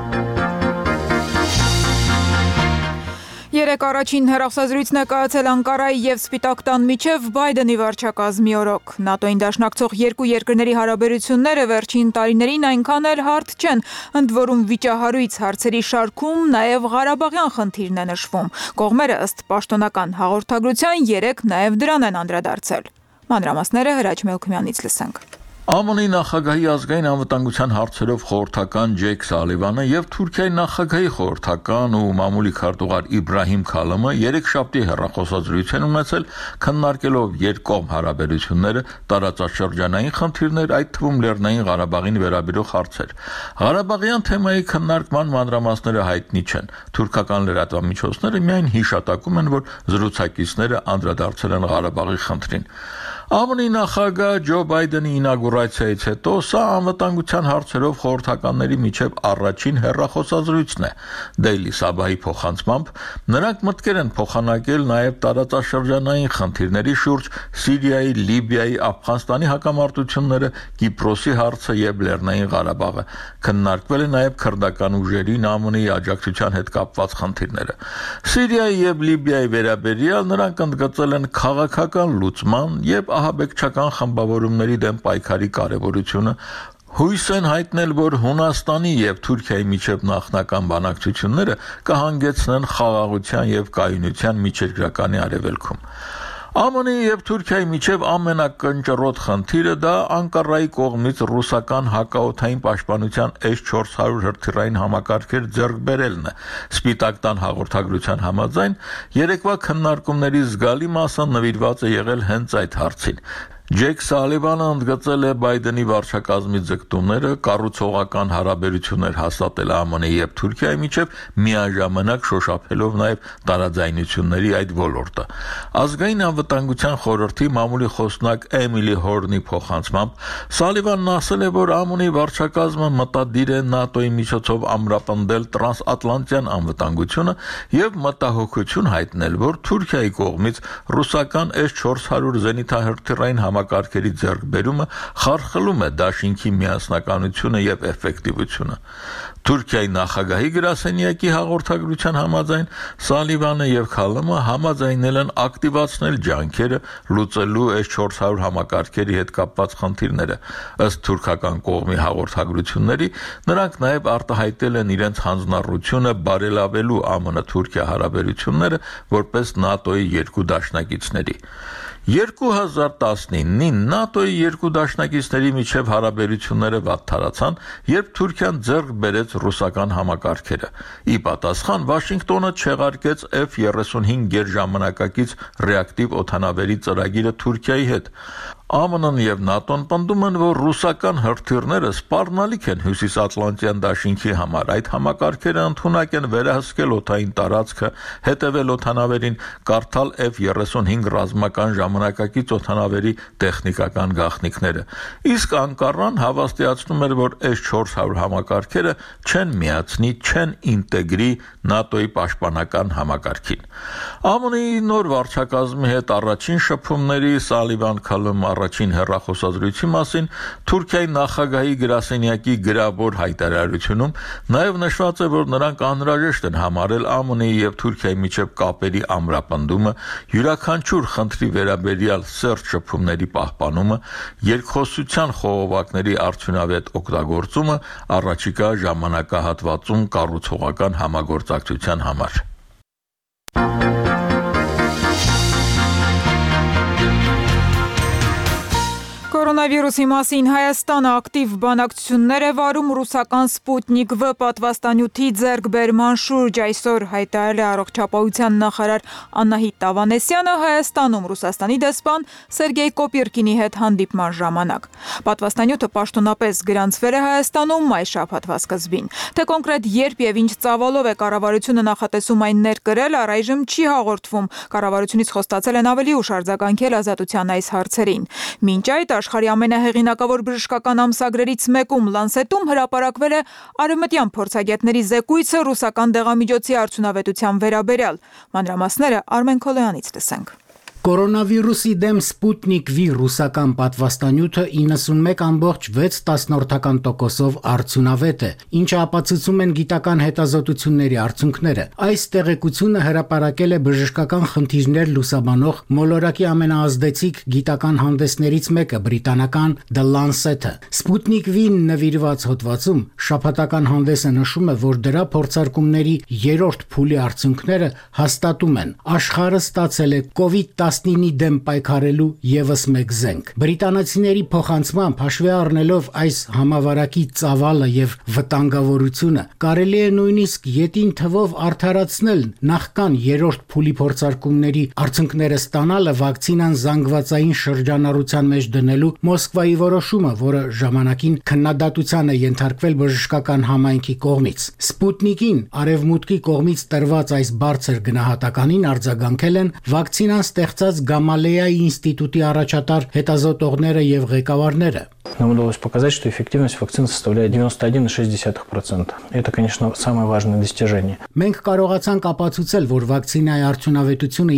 Speaker 1: Երեք առաջին հեռախոսազրույցն է կայացել Անկարայի եւ Սպիտակ տան միջև Բայդենի վարչակազմի օրոք։ ՆԱՏՕ-ին դաշնակցող երկու երկրների հարաբերությունները վերջին տարիներին այնքան էլ հարթ չեն, ընդ որում վիճահարույց հարցերի շարքում նաեւ Ղարաբաղյան խնդիրն է նշվում։ Կողմերը ըստ պաշտոնական հաղորդագրության երեք նաեւ դրան են անդրադարձել։ Մանրամասները Հրաչ Մելքումյանից լսենք։
Speaker 6: ԱՄՆ-ի նախագահի ազգային անվտանգության հարցերով խորհրդական Ջեյք Սալիվանը եւ Թուրքիայի նախագահի խորհրդական ու մամուլի քարտուղար Իբրահիմ Քալամը երեքշաբթի հեռախոսազրույց են ունեցել, քննարկելով երկկողմ հարաբերությունները, տարածաշրջանային խնդիրներ, այդ թվում Լեռնային Ղարաբաղին վերաբերող հարցեր։ Ղարաբաղյան թեմայի քննարկման մանրամասները հայտնի չեն։ Թուրքական լրատվամիջոցները միայն հիշատակում են, որ զրուցակիցները անդրադարձել են Ղարաբաղի խնդրին։ ԱՄՆ-ի նախագահ Ջո Բայդենի ինագուրացիայից հետո սա անվտանգության հարցերով խորհրդականների միջև առաջին հեռախոսազրույցն է։ Դեյլի Սաբահի փոխանցմամբ նրանք մտքեր են փոխանակել նաև տարածաշրջանային խնդիրների շուրջ Սիրիայի, Լիբիայի, Աֆղանստանի հակամարտությունները, Կիպրոսի հարցը եւ Լեռնային Ղարաբաղը։ Քննարկվել է նաև քրդական ուժերին ԱՄՆ-ի աջակցության հետ կապված խնդիրները։ Սիրիայի եւ Լիբիայի վերաբերյալ նրանք ընդգծել են քաղաքական լուծման եւ ահաբեկչական խմբավորումների դեմ պայքարի կարևորությունը, հույս են հայտնել, որ Հունաստանի եւ Թուրքիայի միջև նախնական բանակցությունները կհանգեցնեն խաղաղության եւ կայունության միջերկրականի արևելքում։ ԱՄՆ-ի եւ Թուրքիայի միջև ամենակնճռոտ խնդիրը դա Անկարայի կողմից ռուսական հակաօդային պաշտպանության S-400 հրթիռային համակարգեր ձեռք բերելն է։ Սպիտակ տան հաղորդագրության համաձայն երեկվա քննարկումների զգալի մասը նվիրված է եղել հենց այդ հարցին։ Ջեյք Սալիվանը ընդգծել է Բայդենի վարչակազմի ձգտումները կառուցողական հարաբերություններ հաստատել ԱՄՆ-ի եւ Թուրքիայի միջև միաժամանակ շոշափելով նաեւ տարաձայնությունների այդ ոլորտը։ Ազգային անվտանգության խորհրդի մամուլի խոսնակ Էմիլի Հորնի փոխանցմամբ Սալիվանն ասել է, որ ԱՄՆ-ի վարչակազմը մտադիր է ՆԱՏՕ-ի միջոցով ամրապնդել տրանսատլանտյան անվտանգությունը եւ մտահոգություն հայտնել, որ Թուրքիայի կողմից ռուսական S-400 զենիթահրթիռային համակարգերի ձեռքբերումը խարխլում է դաշինքի միասնականությունը եւ էֆեկտիվությունը։ Թուրքիայի նախագահի գրասենյակի հաղորդագրության համաձայն Սալիվանը եւ Քալամը համաձայնել են ակտիվացնել ջանքերը լուծելու S-400 համակարգերի հետ կապված խնդիրները։ Ըստ թուրքական կողմի հաղորդագրությունների, նրանք նաեւ արտահայտել են իրենց հանձնառությունը բարելավելու ԱՄՆ-Թուրքիա հարաբերությունները որպես ՆԱՏՕ-ի երկու դաշնակիցների։ 2019-ին ՆԱՏՕ-ի երկու դաշնակիցների միջև հարաբերությունները վատթարացան, երբ Թուրքիան ձեռք բերեց ռուսական համակարգերը։ Ի պատասխան Վաշինգտոնը չեղարկեց F-35 գերժամանակակից ռեակտիվ օդանավերի ծրագիրը Թուրքիայի հետ։ ԱՄՆ-ն եւ ՆԱՏՕ-ն պնդում են, որ ռուսական հրթիռները սպառնալիք են Հյուսիսատլանտյան դաշինքի համար։ Այդ համակարգերը ընդունակ են վերահսկել օդային տարածքը, հետևել օդանավերին, կարդալ F-35 ռազմական ժամանակակից օդանավերի տեխնիկական գաղտնիքները։ Իսկ Անկարան հավաստիացնում էր, որ S-400 համակարգերը չեն միացնի, չեն ինտեգրի ՆԱՏՕ-ի պաշտպանական համակարգին։ ԱՄՆ-ի նոր վարչակազմի հետ առաջին շփումների Սալիվան Քալում առաջին հեռախոսազրույցի մասին Թուրքիայի նախագահի գրասենյակի գրավոր հայտարարությունում նաև նշված է, որ նրանք անհրաժեշտ են համարել ԱՄՆ-ի եւ Թուրքիայի միջև կապերի ամրապնդումը, յուրաքանչյուր խնդրի վերաբերյալ սերտ շփումների պահպանումը, երկխոսության խողովակների արդյունավետ օգտագործումը առաջիկա ժամանակահատվածում կառուցողական համագործակցության համար։
Speaker 1: Կորոնավիրուսի մասին Հայաստանը ակտիվ բանակցություններ է վարում ռուսական Սպուտնիկ V պատվաստանյութի ձեռքբերման շուրջ, այսօր հայտարարել է առողջապահության նախարար Անահիտ Տավանեսյանը Հայաստանում Ռուսաստանի դեսպան Սերգեյ Կոպիրկինի հետ հանդիպման ժամանակ։ Պատվաստանյութը պաշտոնապես գրանցվել է Հայաստանում մայ շաբաթվա սկզբին։ Թե կոնկրետ երբ եւ ինչ ծավալով է կառավարությունը նախատեսում այն ներկրել, առայժմ չի հաղորդվում։ Կառավարությունից խոստացել են ավելի ուշ արձագանքել ազատության այս հարցերին։ Մինչ այդ աշխարհի ամենահեղինակավոր բժշկական ամսագրերից մեկում Lancet-ում հրապարակվել է արևմտյան փորձագետների զեկույցը ռուսական դեղամիջոցի արդյունավետության վերաբերյալ։ Մանրամասները Արմեն Քոլոյանից լսենք։
Speaker 7: Կորոնավիրուսի դեմ Սպուտնիկ V ռուսական պատվաստանյութը 91.6% արդյունավետ է, ինչը ապացուցում են գիտական հետազոտությունների արդյունքները։ Այս տեղեկությունը հրապարակել է բժշկական խնդիրներ լուսաբանող մոլորակի ամենաազդեցիկ գիտական հանդեսներից մեկը բրիտանական The Lancet-ը։ Սպուտնիկ V-ին նվիրված հոդվածում շաբաթական հանդեսը նշում է, որ դրա փորձարկումների երրորդ փուլի արդյունքները հաստատում են աշխարհը ստացել է COVID-19-ի դեմ պայքարելու եւս մեկ զենք։ Բրիտանացիների փոխանցմամբ հաշվի առնելով այս համավարակի ծավալը եւ վտանգավորությունը, կարելի է նույնիսկ յետին թվով արդարացնել նախքան երրորդ փուլի փորձարկումների արդյունքները ստանալը վակցինան զանգվածային շրջանառության մեջ դնելու Մոսկվայի որոշումը, որը ժամանակին քննադատության է ենթարկվել բժշկական համայնքի կողմից։ Սպուտնիկին արևմուտքի կողմից տրված այս բարձր գնահատականին արձագանքել են վակցինան ստեղծած Գամալեայի ինստիտուտի առաջատար հետազոտողները եւ ղեկավարները։
Speaker 9: Нам удалось показать, что эффективность вакцины составляет 91,6%. Это, конечно, самое важное достижение.
Speaker 7: Մենք կարողացանք ապացուցել, որ վակցինայի արդյունավետությունը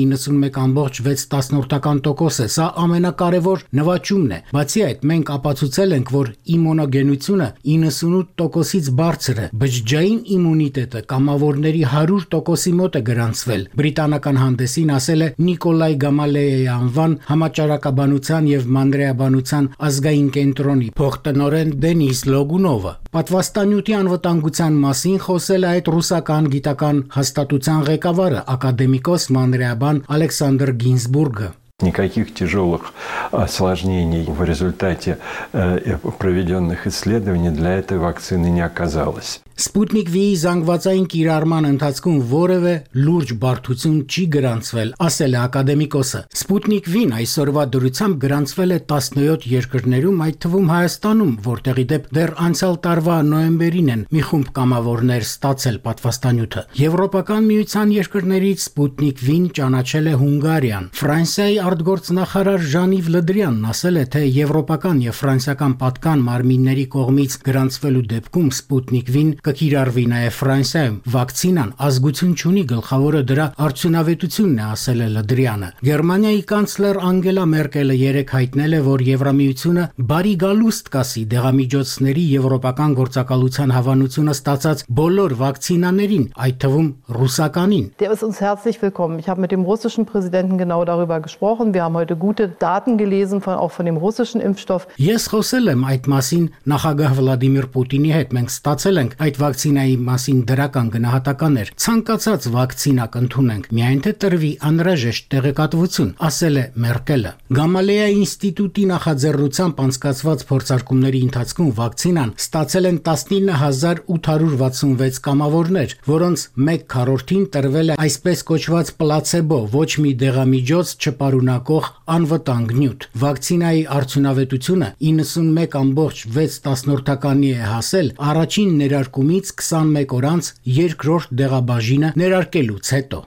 Speaker 7: 91.6% է։ Սա ամենակարևոր նվաճումն է։ Բացի այդ, մենք ապացուցել ենք, որ իմունոգենությունը 98%-ից բարձր է։ Բջջային իմունիտետը կամավորների 100%-ի մոտ է գրանցվել։ Բրիտանական հանդեսին ասել է Նիկոլայ Գամալեայի անվան համաճարակաբանության եւ մանրեաբանության ազգային կենտրոնի փոխտնօրեն Դենիս Լոգունովը։ Պատվաստանյութի անվտանգության մասին խոսել է այդ ռուսական գիտական հաստատության ղեկավարը ակադեմիկոս մանրեաբան Ալեքսանդր Գինզբուրգը։
Speaker 10: Никаких тяжелых осложнений в результате проведенных исследований для этой вакцины не оказалось.
Speaker 7: Սպուտնիկ V-ի զանգվածային կիրառման ընթացքում որևէ լուրջ բարդություն չի գրանցվել, ասել է ակադեմիկոսը։ Սպուտնիկ V-ն այսօրվա դրությամբ գրանցվել է 17 երկրներում, այդ թվում Հայաստանում, որտեղի դեպ դեռ անցյալ տարվա նոյեմբերին են մի խումբ կամավորներ ստացել պատվաստանյութը։ Եվրոպական միության երկրներից Սպուտնիկ V-ն ճանաչել է Հունգարիան։ Ֆրանսիայի արտգործնախարար Ժան-Իվ Լդրյանն ասել է, թե եվրոպական եւ ֆրանսիական պատկան մարմինների կողմից գրանցվելու դեպքում Սպուտնիկ V-ն կկիրառվի նաև Ֆրանսիայում։ Վակցինան ազգություն չունի, գլխավորը դրա արդյունավետությունն է, ասել է Լդրյանը։ Գերմանիայի կանցլեր Անգելա Մերկելը երեկ հայտնել է, որ Եվրամիությունը բարի գալուստ կասի դեղամիջոցների եվրոպական գործակալության հավանությունը ստացած բոլոր վակցինաներին, այդ թվում ռուսականին։
Speaker 11: Der ist uns herzlich willkommen. Ich habe mit dem russischen Präsidenten genau darüber gesprochen. Wir haben heute gute Daten gelesen auch von dem russischen Impfstoff.
Speaker 7: Ես խոսել եմ այդ մասին նախագահ Վլադիմիր Պուտինի հետ։ Մենք ստացել ենք այդ վակցինայի մասին դրական գնահատականներ։ Ցանկացած վակցինա կընդունենք, միայն թե տրվի անհրաժեշտ տեղեկատվություն, ասել է Մերկելը։ Գամալեայի ինստիտուտի նախաձեռնությամբ անցկացված փորձարկումների ընթացքում վակցինան ստացել են 19866 կամավորներ, որոնց 1/4-ին տրվել է այսպես կոչված պլացեբո, ոչ մի դեղամիջոց չպարունակող պարունակող անվտանգ նյութ։ Վակցինայի արդյունավետությունը 91.6 է հասել առաջին ներարկումից 21 օր անց երկրորդ դեղաբաժինը ներարկելուց հետո։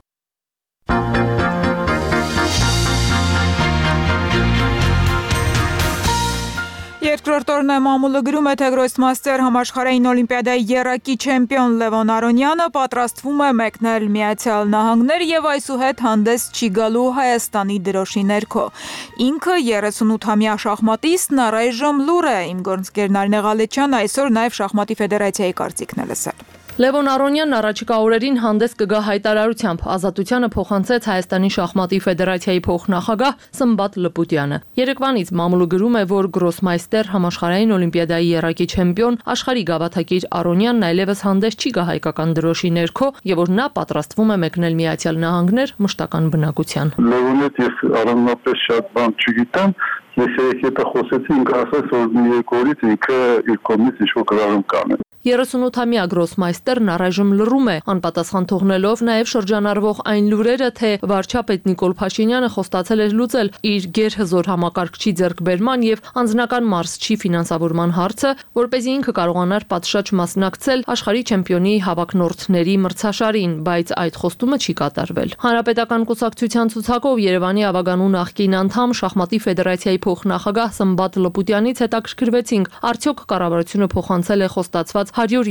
Speaker 1: Երկրորդ օրն է մամուլը գրում է, թե Գրոսմաստեր համաշխարհային օլիմպիադայի եռակի չեմպիոն Լևոն Արոնյանը պատրաստվում է մեկնել Միացյալ Նահանգներ եւ այսուհետ հանդես չի գալու Հայաստանի դրոշի ներքո։ Ինքը 38-ամյա շախմատիստն առայժմ լուր է, իմ գործընկեր Նարինե Ղալեչյանը այսօր նաեւ շախմատի ֆեդերացիայի կարծիքն է լսել։
Speaker 8: Լևոն Արոնյանն առաջիկա օրերին հանդես կգա հայտարարությամբ։ Ազատությանը փոխանցեց Հայաստանի շախմատի ֆեդերացիայի փոխնախագահ Սմբատ Լպուտյանը։ Երեկվանից մամուլը գրում է, որ Գրոսմայստեր համաշխարհային օլիմպիադայի եռակի չեմպիոն աշխարհի գավաթակիր Արոնյանն այլևս հանդես չի գա հայկական դրոշի ներքո եւ որ նա պատրաստվում է մեկնել Միացյալ Նահանգներ մշտական բնակության։
Speaker 21: Լևոնի ես առանձնապես շատ բան չգիտեմ, ես եթե խոսեցի ինքը ասաց, որ մի երկու օրից ինքը իր կողմից ինչ-որ գրառում կանի։
Speaker 8: 38-ամյա Գրոսմայստերն առայժմ լռում է, անպատասխան թողնելով նաև շրջանառվող այն լուրերը, թե վարչապետ Նիկոլ Փաշինյանը խոստացել էր լուծել իր գերհզոր համակարգչի ձեռքբերման եւ անձնական մարզչի ֆինանսավորման հարցը, որպեսզի ինքը կարողանար պատշաճ մասնակցել աշխարհի չեմպիոնի հավաքնորդների մրցաշարին, բայց այդ խոստումը չի կատարվել։ Հանրապետական կուսակցության ցուցակով Երևանի ավագանու նախկին անդամ շախմատի ֆեդերացիայի փոխնախագահ Սմբատ Լպուտյանից հետաքրքրվեցինք, արդյոք կառավարությունը փոխանցել է խոստացված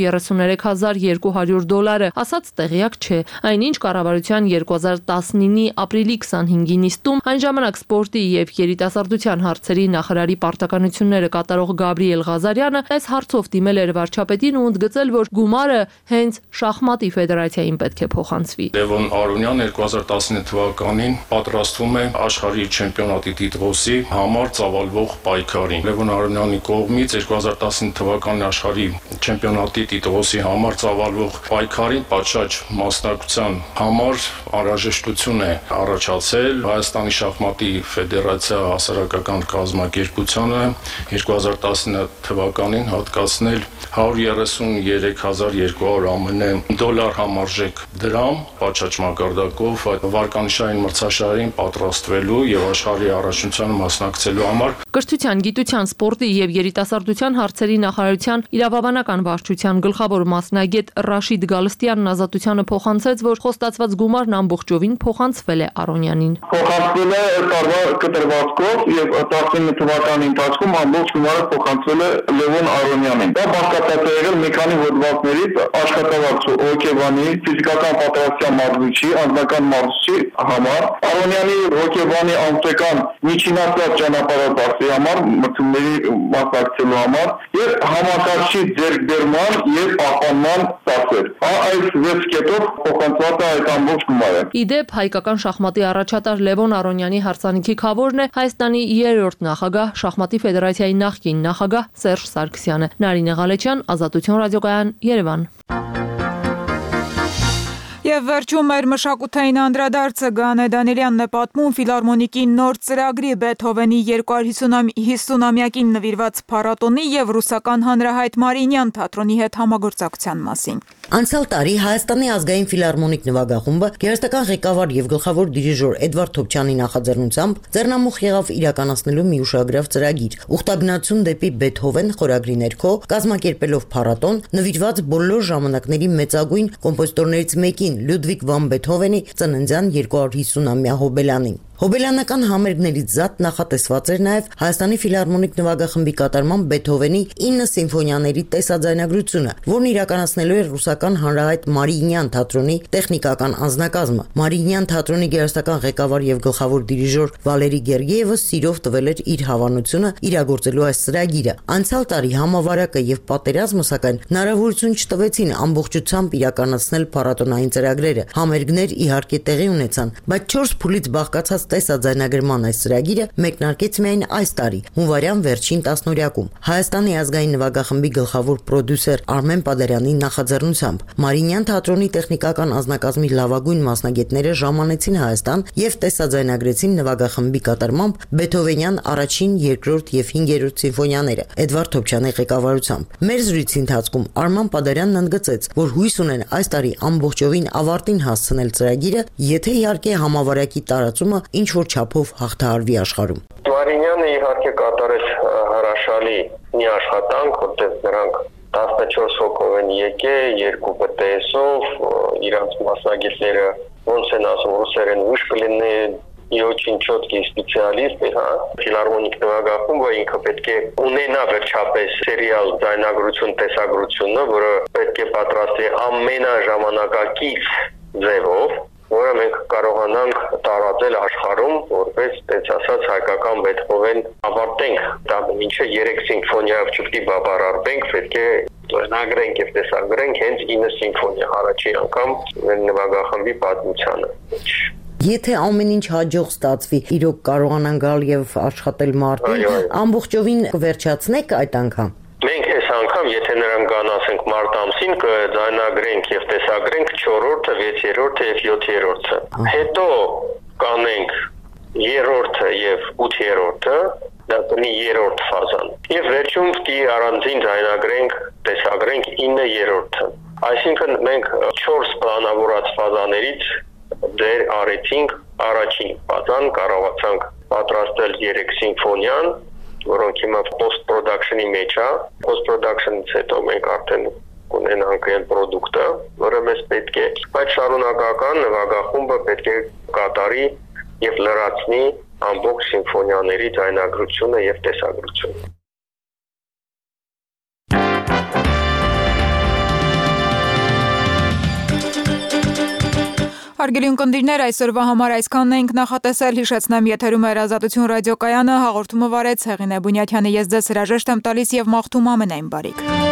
Speaker 8: $133,200, ասաց տեղյակ չէ։ Այնինչ կառավարության 2019-ի ապրիլի 25-ի նիստում այն ժամանակ սպորտի եւ երիտասարդության հարցերի նախարարի պարտականությունները կատարող Գաբրիել Ղազարյանը այս հարցով դիմել էր վարչապետին ու ընդգծել, որ գումարը հենց շախմատի ֆեդերացիային պետք է փոխանցվի։
Speaker 12: Լևոն Արոնյան 2019 թվականին պատրաստվում է աշխարհի չեմպիոնատի տիտղոսի համար ծավալվող պայքարին։ Լևոն Արոնյանի կողմից 2019 թվականի աշխարհի չեմպիոնատի տիտղոսի համար ծավալվող պայքարին պատշաճ մասնակցության համար անհրաժեշտություն է առաջացել Հայաստանի շախմատի ֆեդերացիա հասարակական կազմակերպությանը 2019 թվականին հատկացնել $133,200 ԱՄՆ համարժեք դրամ պատշաճ մակարդակով վարկանիշային մրցաշարին պատրաստվելու եւ աշխարհի առաջնությանը մասնակցելու համար։
Speaker 8: Կրթության, գիտության, սպորտի եւ երիտասարդության հարցերի նախարարության իրավաբանական վարչության գլխավոր մասնագետ Ռաշիդ Գալստյանն Ազատությանը փոխանցեց, որ խոստացված գումարն ամբողջովին փոխանցվել է Արոնյանին։
Speaker 21: Փոխանցվել է տարվա կտրվածքով եւ 19 թվականի ընթացքում ամբողջ գումարը փոխանցվել է Լևոն Արոնյանին։ Դա բաղկացած է եղել մի քանի հոդվածներից աշխատավարձ հոգեբանի, ֆիզիկական պատրաստության մարզչի, անձնական մարզչի համար, Արոնյանի հոգեբանի անձնական միջինացված ճանապարհորդի համար, մրցումների մասնակցելու համար եւ համակարգչի ձեռքբերման եւ պահպանման ծախսեր։ Այս 6 կետով փոխանցված է այդ ամբողջ գումարը։
Speaker 8: Իդեպ հայկական շախմատի առաջատար Լևոն Արոնյանի հարսանիքի քավորն է Հայաստանի 3-րդ նախագահ շախմատի ֆեդերացիայի նախկին նախագահ Սերժ Սարգսյանը։ Նարինե Ղալեչյան, Ազատություն ռադիոկայան, Երևան։
Speaker 1: Եվ վերջում մեր մշակութային անդրադարձը Գանե Դանիելյանն է պատմում ֆիլհարմոնիկի նոր ծրագրի Բեթհովենի 250-ամյակին նվիրված փառատոնի եւ ռուսական հանրահայտ Մարիինյան թատրոնի հետ համագործակցության մասին։
Speaker 13: Անցյալ տարի Հայաստանի ազգային ֆիլհարմոնիկ նվագախումբը գերստական ղեկավար եւ գլխավոր դիրիժոր Էդվարդ Թոփչյանի նախաձեռնությամբ ձեռնամուխ եղավ իրականացնելու մի ուշագրավ ծրագիր՝ ուխտագնացություն դեպի Բեթհովեն խորագրի ներքո, կազմակերպելով փառատոն նվիրված բոլոր ժամանակների մեծագույն կոմպոզիտորներից մեկին Լյուդվիգ վան Բեթհովենի ծննդյան 250-ամյա հոբելյանին։ Հոբելյանական համերգներից զատ նախատեսված էր նաև Հայաստանի ֆիլհարմոնիկ նվագախմբի կատարման Բեթհովենի 9 սիմֆոնիաների տեսաձայնագրությունը, որն իրականացնելու էր ռուսական հանրահայտ Մարիինյան թատրոնի տեխնիկական անձնակազմը։ Մարիինյան թատրոնի գերստական ղեկավար եւ գլխավոր դիրիժոր Վալերի Գերգիևը սիրով տվել էր իր հավանությունը իրագործելու այս ծրագիրը։ Անցյալ տարի համավարակը եւ պատերազմը սակայն հնարավորություն չտվեցին ամբողջությամբ իրականացնել փառատոնային ծրագրերը։ Համերգներ իհարկե տեղի ունեցան, բայց 4 փուլից բաղկացած տեսաձայնագրման այս ծրագիրը մեկնարկեց միայն այս տարի, հունվարյան վերջին տասնօրյակում, Հայաստանի ազգային նվագախմբի գլխավոր պրոդյուսեր Արմեն Պադարյանի նախաձեռնությամբ։ Մարիինյան թատրոնի տեխնիկական անձնակազմի լավագույն մասնագետները ժամանեցին Հայաստան եւ տեսաձայնագրեցին նվագախմբի կատարմամբ Բեթհովենյան առաջին, երկրորդ եւ 5-րդ սիմֆոնիաները Էդվարդ Թոփչյանի ղեկավարությամբ։ Մեր զրույցի ընթացքում Արման Պադարյանն ընդգծեց, որ հույս ունեն այս տարի ամբողջովին ավարտին հասցնել ծրագիրը, եթե իհարկե համավարակի տարածումը ինչ որ չափով հաղթահարվի աշխարհում։
Speaker 15: Մարինյանը իհարկե կատարեց հրաշալի մի աշխատանք, որտեղ նրանք 14 հոգով են եկել, 2 ԲՏՍ-ով, իրանց մասնագետները ոնց են ասում ռուսերեն ուշ կլինեն, и очень четкий специалист, ֆիլարմոնիկ նվագախումբը ինքը պետք է ունենա վերջապես սերիալ ձայնագրություն, տեսագրությունը, որը պետք է պատրաստի ամենաժամանակակից ձևով, որը մենք կարողանանք տարածել աշխարհում, որպես տենց ասած հայկական Բեթհովեն ավարտենք, դա ինչը 3 սիմֆոնիայով չպետք է բավարարվենք, պետք է նագրենք եւ տեսագրենք հենց 9 սիմֆոնիա առաջին անգամ նվագախմբի պատմությանը։
Speaker 13: Եթե ամեն ինչ հաջող ստացվի, իրոք կարողանան գալ եւ աշխատել մարտին, ամբողջովին կվերջացնեք այդ անգամ։
Speaker 15: Մենք այս անգամ, եթե նրանք գան ասենք մարտ ամսին, կձայնագրենք եւ տեսագրենք 4-րդը, 6-րդը եւ 7-րդը։ Հետո կանենք 3-րդը եւ 8-րդը, դա կլինի 3-րդ ֆազան։ Եվ վերջում պիտի առանձին ձայնագրենք, տեսագրենք 9-րդը։ Այսինքն մենք 4 պլանավորած ֆազաներից դեր արեցինք առաջին ֆազան, կարողացանք պատրաստել 3 սիմֆոնիան, որոնք հիմա post-production-ի մեջ է։ Post-production-ից հետո մենք արդեն կունենանք այն պրոդուկտը, որը մեզ պետք է, բայց շարունակական նվագախումբը պետք է կատարի եւ լրացնի ամբողջ սիմֆոնիաների ձայնագրությունը եւ տեսագրությունը։
Speaker 1: Հարգելի ունկնդիրներ, այսօրվա համար այսքանն ենք նախատեսել, հիշեցնեմ եթերում է Ազատություն ռադիոկայանը, հաղորդումը վարեց Հեղինե Բունյաթյանը, ես ձեզ հրաժեշտ եմ տալիս եւ մաղթում ամենայն բարիք։